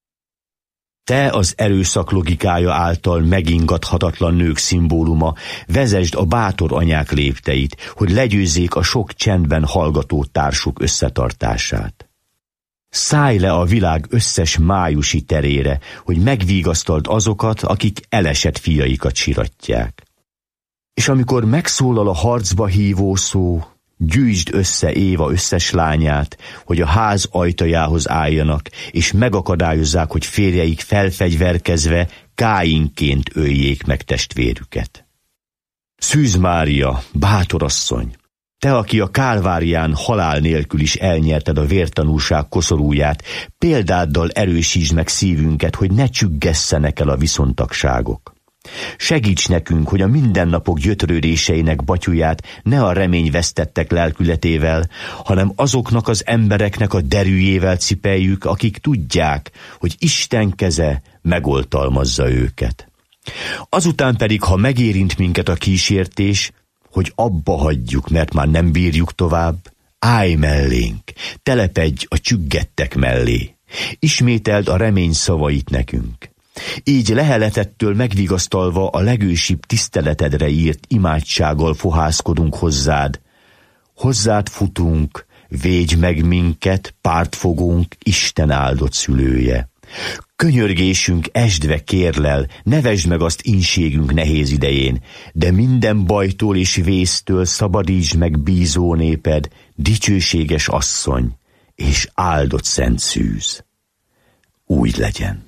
Te az erőszak logikája által megingathatatlan nők szimbóluma, vezesd a bátor anyák lépteit, hogy legyőzzék a sok csendben hallgató társuk összetartását. Szállj le a világ összes májusi terére, hogy megvigasztald azokat, akik elesett fiaikat siratják. És amikor megszólal a harcba hívó szó, gyűjtsd össze Éva összes lányát, hogy a ház ajtajához álljanak, és megakadályozzák, hogy férjeik felfegyverkezve Káinként öljék meg testvérüket. Szűz Mária, bátorasszony, Te, aki a Kálvárián halál nélkül is elnyerted a vértanúság koszorúját, példáddal erősítsd meg szívünket, hogy ne csüggesszenek el a viszontagságok. Segíts nekünk, hogy a mindennapok gyötrődéseinek batyuját ne a remény vesztettek lelkületével, hanem azoknak az embereknek a derűjével cipeljük, akik tudják, hogy Isten keze megoltalmazza őket. Azután pedig, ha megérint minket a kísértés, hogy abba hagyjuk, mert már nem bírjuk tovább, állj mellénk, telepedj a csüggettek mellé, ismételd a remény szavait nekünk. Így leheletettől megvigasztalva a legősibb tiszteletedre írt imádsággal fohászkodunk hozzád. Hozzád futunk, védj meg minket, pártfogónk, Isten áldott szülője. Könyörgésünk esdve kérlel, ne vesd meg azt ínségünk nehéz idején, de minden bajtól és vésztől szabadítsd meg bízó néped, dicsőséges asszony és áldott szent szűz. Úgy legyen.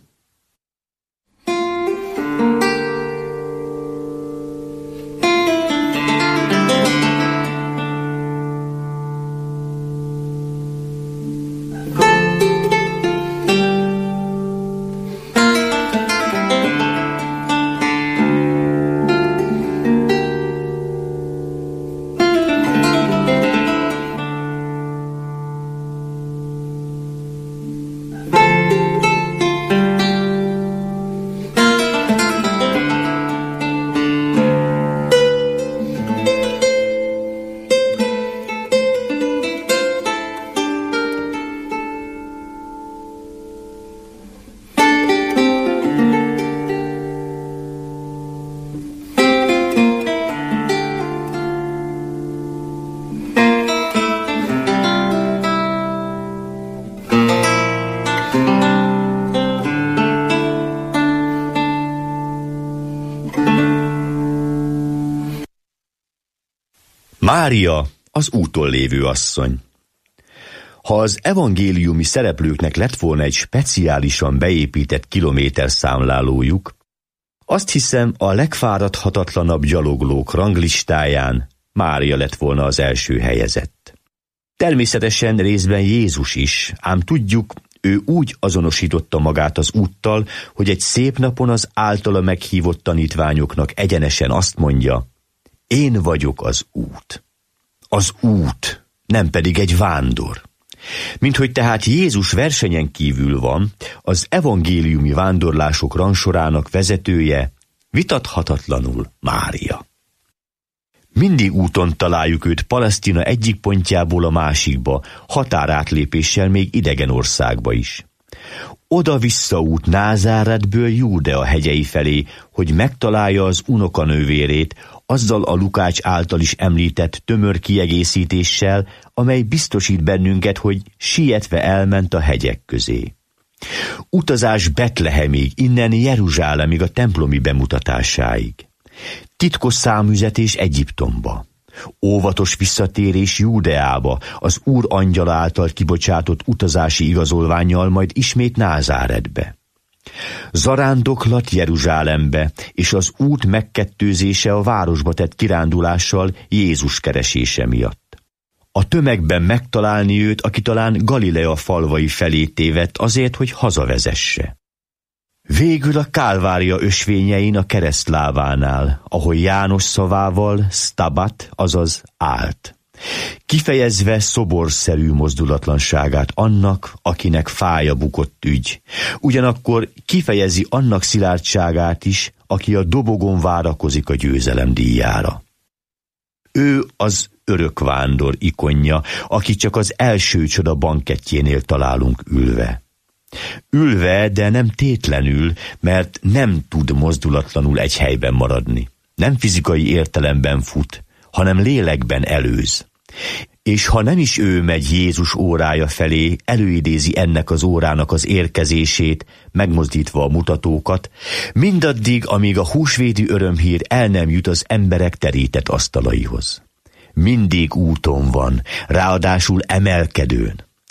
Mária, az úton lévő asszony. Ha az evangéliumi szereplőknek lett volna egy speciálisan beépített kilométerszámlálójuk, azt hiszem, a legfáradhatatlanabb gyaloglók ranglistáján Mária lett volna az első helyezett. Természetesen részben Jézus is, ám tudjuk, ő úgy azonosította magát az úttal, hogy egy szép napon az általa meghívott tanítványoknak egyenesen azt mondja: én vagyok az út. Az út, nem pedig egy vándor. Minthogy tehát Jézus versenyen kívül van, az evangéliumi vándorlások rangsorának vezetője vitathatatlanul Mária. Mindig úton találjuk őt Palesztina egyik pontjából a másikba, határátlépéssel még idegen országba is. Oda-vissza út Názáretből Júdea hegyei felé, hogy megtalálja az unokanővérét, azzal a Lukács által is említett tömör kiegészítéssel, amely biztosít bennünket, hogy sietve elment a hegyek közé. Utazás Betlehemig, innen Jeruzsálemig a templomi bemutatásáig. Titkos számüzetés Egyiptomba. Óvatos visszatérés Júdeába, az Úr angyala által kibocsátott utazási igazolvánnyal, majd ismét Názáretbe. Zarándoklat Jeruzsálembe, és az út megkettőzése a városba tett kirándulással Jézus keresése miatt. A tömegben megtalálni őt, aki talán Galilea falvai felé tévedt azért, hogy hazavezesse. Végül a Kálvária ösvényein a keresztlávánál, ahol János szavával stabat, azaz állt, kifejezve szoborszerű mozdulatlanságát annak, akinek fája bukott ügy. Ugyanakkor kifejezi annak szilárdságát is, aki a dobogon várakozik a győzelem díjára. Ő az örökvándor ikonja, aki csak az első csoda bankettjénél találunk ülve. Ülve, de nem tétlenül, mert nem tud mozdulatlanul egy helyben maradni. Nem fizikai értelemben fut, hanem lélekben előz. És ha nem is ő megy Jézus órája felé, előidézi ennek az órának az érkezését, megmozdítva a mutatókat, mindaddig, amíg a húsvéti örömhír el nem jut az emberek terített asztalaihoz. Mindig úton van, ráadásul emelkedőn.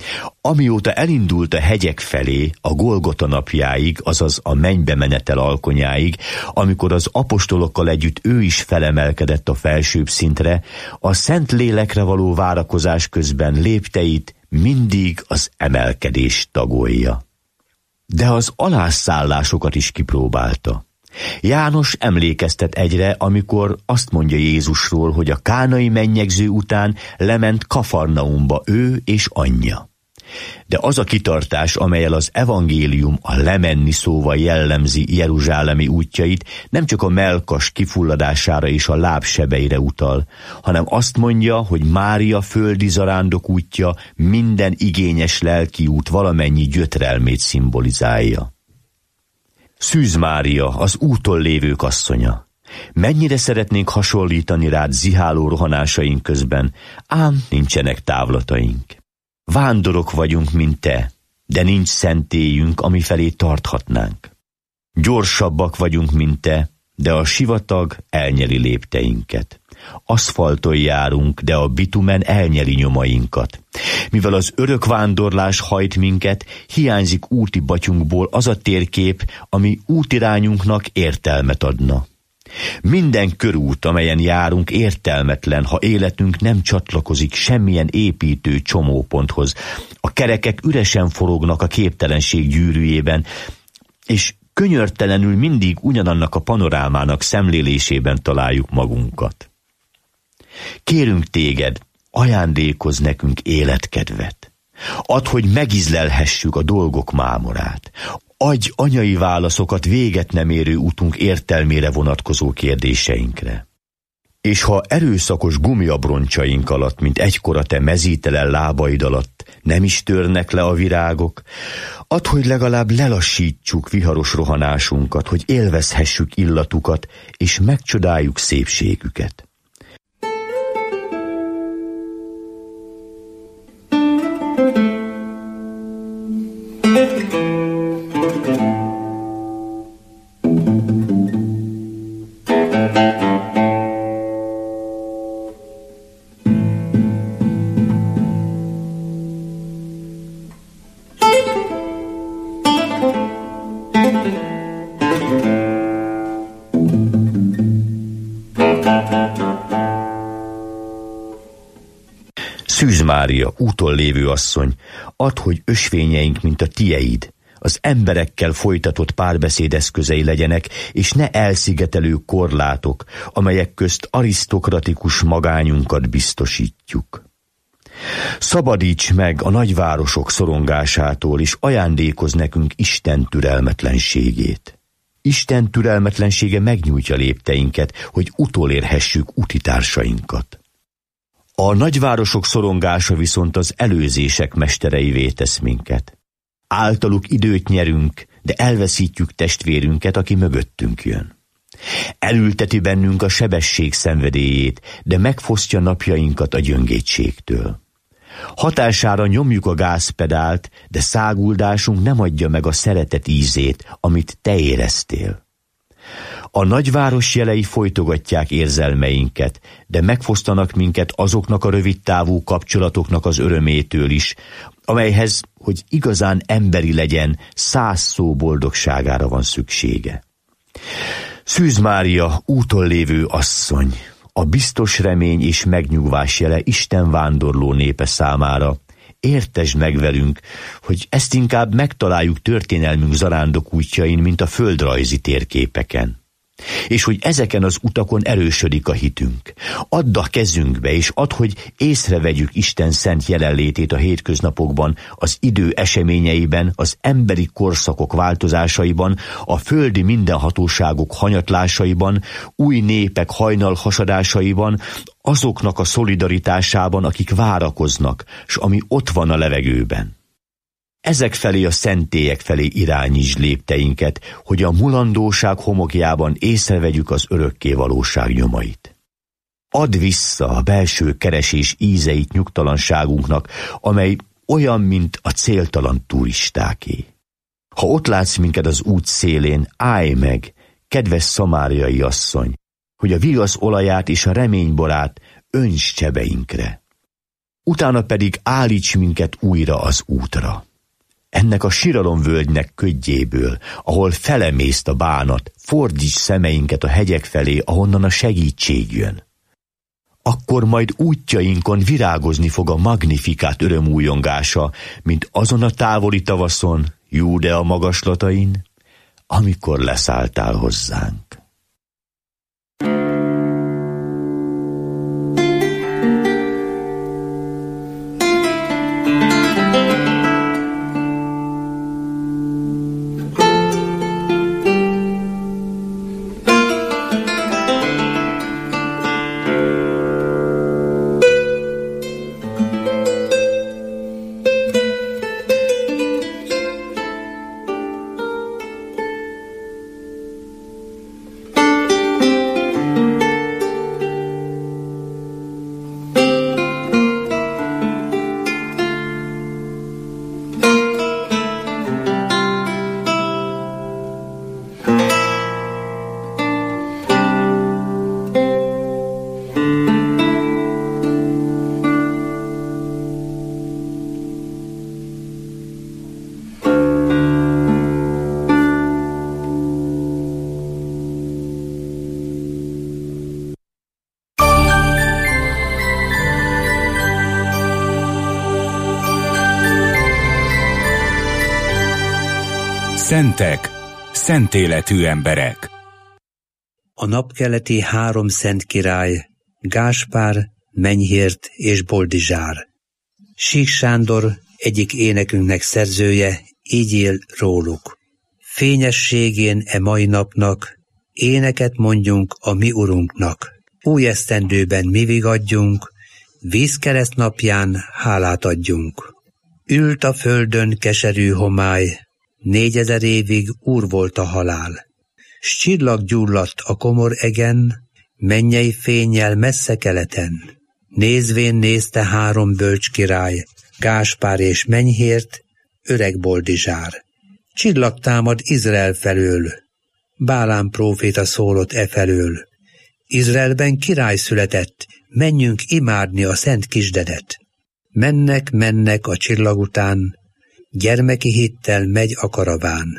Amióta elindult a hegyek felé, a Golgota napjáig, azaz a mennybe menetel alkonyáig, amikor az apostolokkal együtt ő is felemelkedett a felsőbb szintre, a Szent Lélekre való várakozás közben lépteit mindig az emelkedés tagolja. De az alászállásokat is kipróbálta. János emlékeztet egyre, amikor azt mondja Jézusról, hogy a kánai mennyegző után lement Kafarnaumba ő és anyja. De az a kitartás, amellyel az evangélium a lemenni szóval jellemzi jeruzsálemi útjait, nem csak a mellkas kifulladására és a lábsebeire utal, hanem azt mondja, hogy Mária földi zarándok útja minden igényes lelki út valamennyi gyötrelmét szimbolizálja. Szűz Mária, az úton lévők asszonya. Mennyire szeretnénk hasonlítani rád ziháló rohanásaink közben, ám nincsenek távlataink. Vándorok vagyunk, mint te, de nincs szentélyünk, amifelé tarthatnánk. Gyorsabbak vagyunk, mint te, de a sivatag elnyeli lépteinket. Aszfalton járunk, de a bitumen elnyeli nyomainkat. Mivel az örök vándorlás hajt minket, hiányzik úti batyunkból az a térkép, ami útirányunknak értelmet adna. Minden körút, amelyen járunk, értelmetlen, ha életünk nem csatlakozik semmilyen építő csomóponthoz. A kerekek üresen forognak a képtelenség gyűrűjében, és könyörtelenül mindig ugyanannak a panorámának szemlélésében találjuk magunkat. Kérünk téged, ajándékozz nekünk életkedvet. Add, hogy megízlelhessük a dolgok mámorát. Adj anyai válaszokat véget nem érő utunk értelmére vonatkozó kérdéseinkre. És ha erőszakos gumiabroncsaink alatt, mint egykor a te mezítelen lábaid alatt nem is törnek le a virágok, add, hogy legalább lelassítsuk viharos rohanásunkat, hogy élvezhessük illatukat, és megcsodáljuk szépségüket. Szűz Mária, úton lévő asszony, add, hogy ösvényeink, mint a tieid, az emberekkel folytatott párbeszéd eszközei legyenek, és ne elszigetelő korlátok, amelyek közt arisztokratikus magányunkat biztosítjuk. Szabadíts meg a nagyvárosok szorongásától, és ajándékozz nekünk Isten türelmetlenségét. Isten türelmetlensége megnyújtja lépteinket, hogy utolérhessük utitársainkat. A nagyvárosok szorongása viszont az előzések mestereivé tesz minket. Általuk időt nyerünk, de elveszítjük testvérünket, aki mögöttünk jön. Elülteti bennünk a sebesség szenvedélyét, de megfosztja napjainkat a gyöngétségtől. Hatására nyomjuk a gázpedált, de száguldásunk nem adja meg a szeretet ízét, amit te éreztél. A nagyváros jelei folytogatják érzelmeinket, de megfosztanak minket azoknak a rövidtávú kapcsolatoknak az örömétől is, amelyhez, hogy igazán emberi legyen, száz szó boldogságára van szüksége. Szűz Mária, úton lévő asszony, a biztos remény és megnyugvás jele Isten vándorló népe számára, értesd meg velünk, hogy ezt inkább megtaláljuk történelmünk zarándok útjain, mint a földrajzi térképeken. És hogy ezeken az utakon erősödik a hitünk. Add a kezünkbe, és add, hogy észrevegyük Isten szent jelenlétét a hétköznapokban, az idő eseményeiben, az emberi korszakok változásaiban, a földi mindenhatóságok hanyatlásaiban, új népek hajnalhasadásaiban, azoknak a szolidaritásában, akik várakoznak, s ami ott van a levegőben. Ezek felé a szentélyek felé irányítsd lépteinket, hogy a mulandóság homogjában észrevegyük az örökké valóság nyomait. Add vissza a belső keresés ízeit nyugtalanságunknak, amely olyan, mint a céltalan turistáké. Ha ott látsz minket az út szélén, állj meg, kedves szamáriai asszony, hogy a vigasz olaját és a reményborát önts csebeinkre. utána pedig állíts minket újra az útra. Ennek a siralomvölgynek ködjéből, ahol felemészt a bánat, fordíts szemeinket a hegyek felé, ahonnan a segítség jön. Akkor majd útjainkon virágozni fog a Magnifikát örömújongása, mint azon a távoli tavaszon, Júdea magaslatain, amikor leszálltál hozzánk. Szentek, szent életű emberek. A napkeleti három szent király, Gáspár, Menyhért és Boldizsár. Sík Sándor egyik énekünknek szerzője így él róluk. Fényességén e mai napnak éneket mondjunk a mi urunknak. Új esztendőben mi vigadjunk, vízkereszt napján hálát adjunk. Ült a földön keserű homály, négyezer évig úr volt a halál. S csillag gyulladt a komor egen, mennyei fénnyel messze keleten. Nézvén nézte három bölcs király, Gáspár és Menyhért, öreg Boldizsár. Csillag támad Izrael felől, Bálám próféta szólott e felől. Izraelben király született, menjünk imádni a szent kisdedet. Mennek, mennek a csillag után, gyermeki hittel megy a karaván.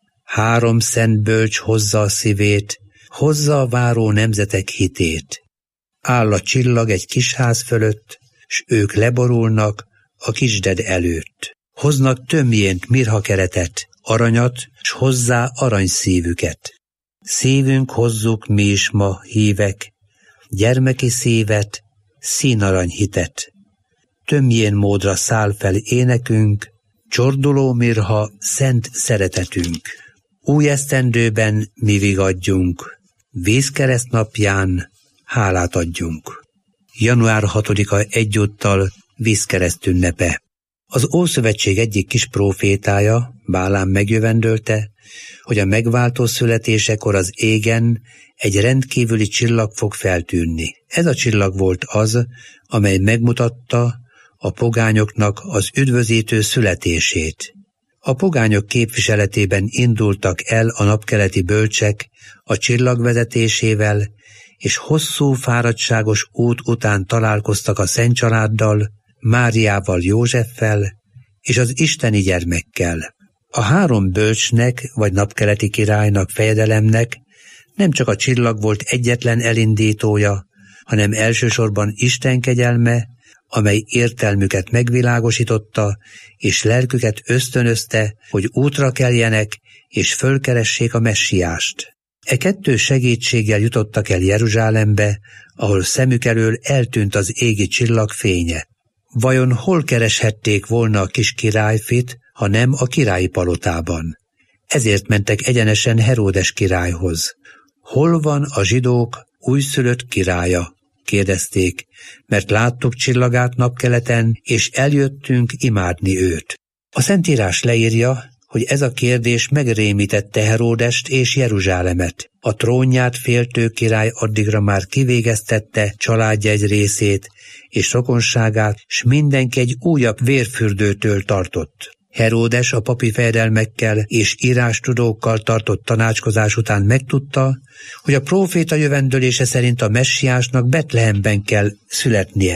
Három szent bölcs hozza a szívét, hozza a váró nemzetek hitét. Áll a csillag egy kis ház fölött, s ők leborulnak a kisded előtt. Hoznak tömjént mirhakeretet, aranyat, s hozzá aranyszívüket. Szívünk hozzuk mi is ma, hívek, gyermeki szívet, színarany hitet. Tömjén módra száll fel énekünk, csorduló mirha szent szeretetünk. Új esztendőben mi vigadjunk, vízkereszt napján hálát adjunk. január hatodika egyúttal vízkereszt ünnepe. Az Ószövetség egyik kis prófétája, Bálám megjövendölte, hogy a megváltó születésekor az égen egy rendkívüli csillag fog feltűnni. Ez a csillag volt az, amely megmutatta a pogányoknak az üdvözítő születését. A pogányok képviseletében indultak el a napkeleti bölcsek a csillag vezetésével, és hosszú fáradtságos út után találkoztak a Szent Családdal, Máriával, Józseffel és az isteni gyermekkel. A három bölcsnek vagy napkeleti királynak, fejedelemnek nem csak a csillag volt egyetlen elindítója, hanem elsősorban Isten kegyelme, amely értelmüket megvilágosította, és lelküket ösztönözte, hogy útra keljenek, és fölkeressék a messiást. E kettő segítséggel jutottak el Jeruzsálembe, ahol szemük elől eltűnt az égi csillag fénye. Vajon hol kereshették volna a kis királyfit, ha nem a királyi palotában? Ezért mentek egyenesen Heródes királyhoz. Hol van a zsidók újszülött királya? Kérdezték, mert láttuk csillagát napkeleten, és eljöttünk imádni őt. A Szentírás leírja, hogy ez a kérdés megrémítette Heródest és Jeruzsálemet. A trónját féltő király addigra már kivégeztette családja egy részét, és rokonságát, s mindenki egy újabb vérfürdőtől tartott. Heródes a papi fejedelmekkel és írástudókkal tartott tanácskozás után megtudta, hogy a próféta jövendölése szerint a messiásnak Betlehemben kell születnie.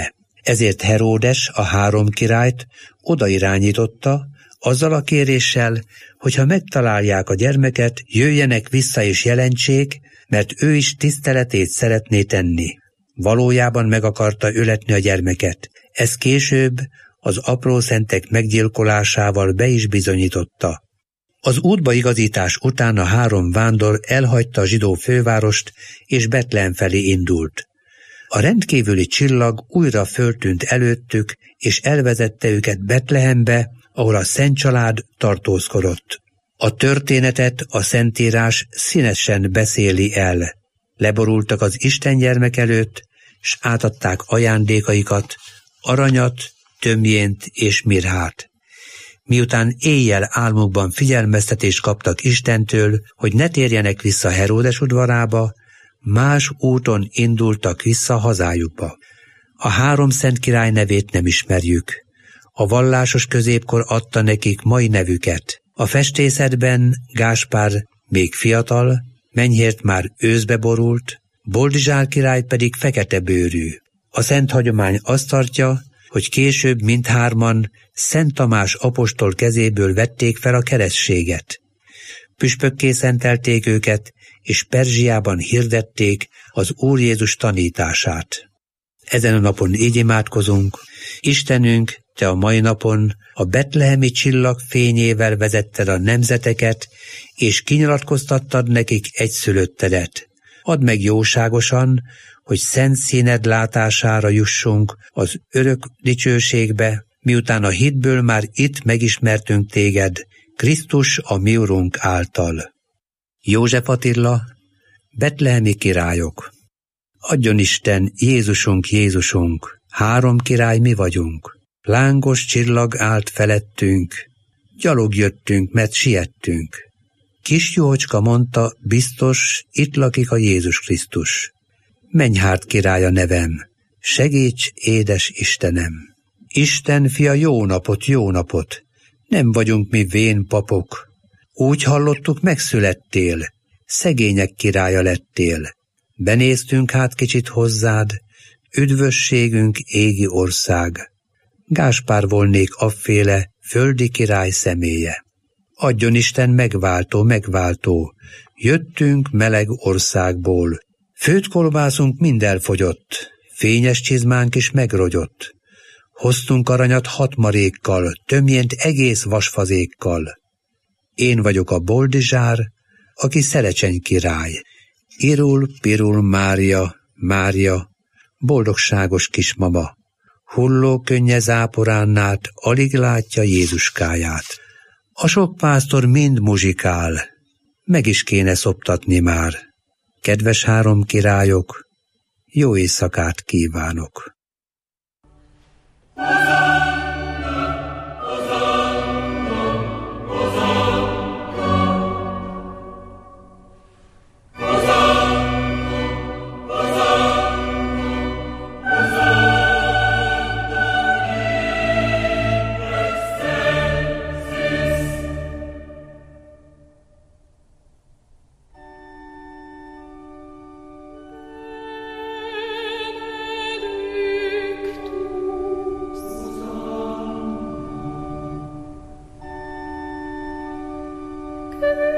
Ezért Heródes a három királyt odairányította, azzal a kéréssel, hogy ha megtalálják a gyermeket, jöjjenek vissza és jelentsék, mert ő is tiszteletét szeretné tenni. Valójában meg akarta öletni a gyermeket. Ez később az apró szentek meggyilkolásával be is bizonyította. Az útba igazítás után a három vándor elhagyta a zsidó fővárost, és Betlehem felé indult. A rendkívüli csillag újra föltűnt előttük, és elvezette őket Betlehembe, ahol a Szent Család tartózkodott. A történetet a Szentírás színesen beszéli el. Leborultak az Isten gyermek előtt, s átadták ajándékaikat, aranyat, tömjént és mirhát. Miután éjjel álmukban figyelmeztetést kaptak Istentől, hogy ne térjenek vissza Heródes udvarába, más úton indultak vissza hazájukba. A három szent király nevét nem ismerjük. A vallásos középkor adta nekik mai nevüket. A festészetben Gáspár még fiatal, Menyhért már őszbe borult, Boldizsár király pedig fekete bőrű. A szent hagyomány azt tartja, hogy később mindhárman Szent Tamás apostol kezéből vették fel a keresztséget. Püspökké szentelték őket, és Perzsiában hirdették az Úr Jézus tanítását. Ezen a napon így imádkozunk: Istenünk, Te a mai napon a betlehemi csillag fényével vezetted a nemzeteket, és kinyilatkoztattad nekik egyszülöttedet. Add meg jóságosan, hogy szent színed látására jussunk az örök dicsőségbe, miután a hitből már itt megismertünk téged, Krisztus a mi Urunk által. József Attila, betlehemi királyok. Adjon Isten, Jézusunk, Jézusunk, három király mi vagyunk. Lángos csillag állt felettünk, gyalog jöttünk, mert siettünk. Kis Jócska mondta, biztos, itt lakik a Jézus Krisztus. Menyhárt királya nevem, segíts, édes Istenem! Isten fia, jó napot, jó napot! Nem vagyunk mi vén papok. Úgy hallottuk, megszülettél, szegények királya lettél. Benéztünk hát kicsit hozzád, üdvösségünk égi ország. Gáspár volnék afféle, földi király személye. Adjon Isten megváltó, megváltó, jöttünk meleg országból. Főtt kolbászunk mind elfogyott, fényes csizmánk is megrogyott. Hoztunk aranyat hat marékkal, tömjént egész vasfazékkal. Én vagyok a Boldizsár, aki Szerecseny király. Irul, pirul, Mária, Mária, boldogságos kismama. Hulló könnye záporán át alig látja Jézuskáját. A sok pásztor mind muzsikál, meg is kéne szoptatni már. Kedves három királyok, jó éjszakát kívánok! Good.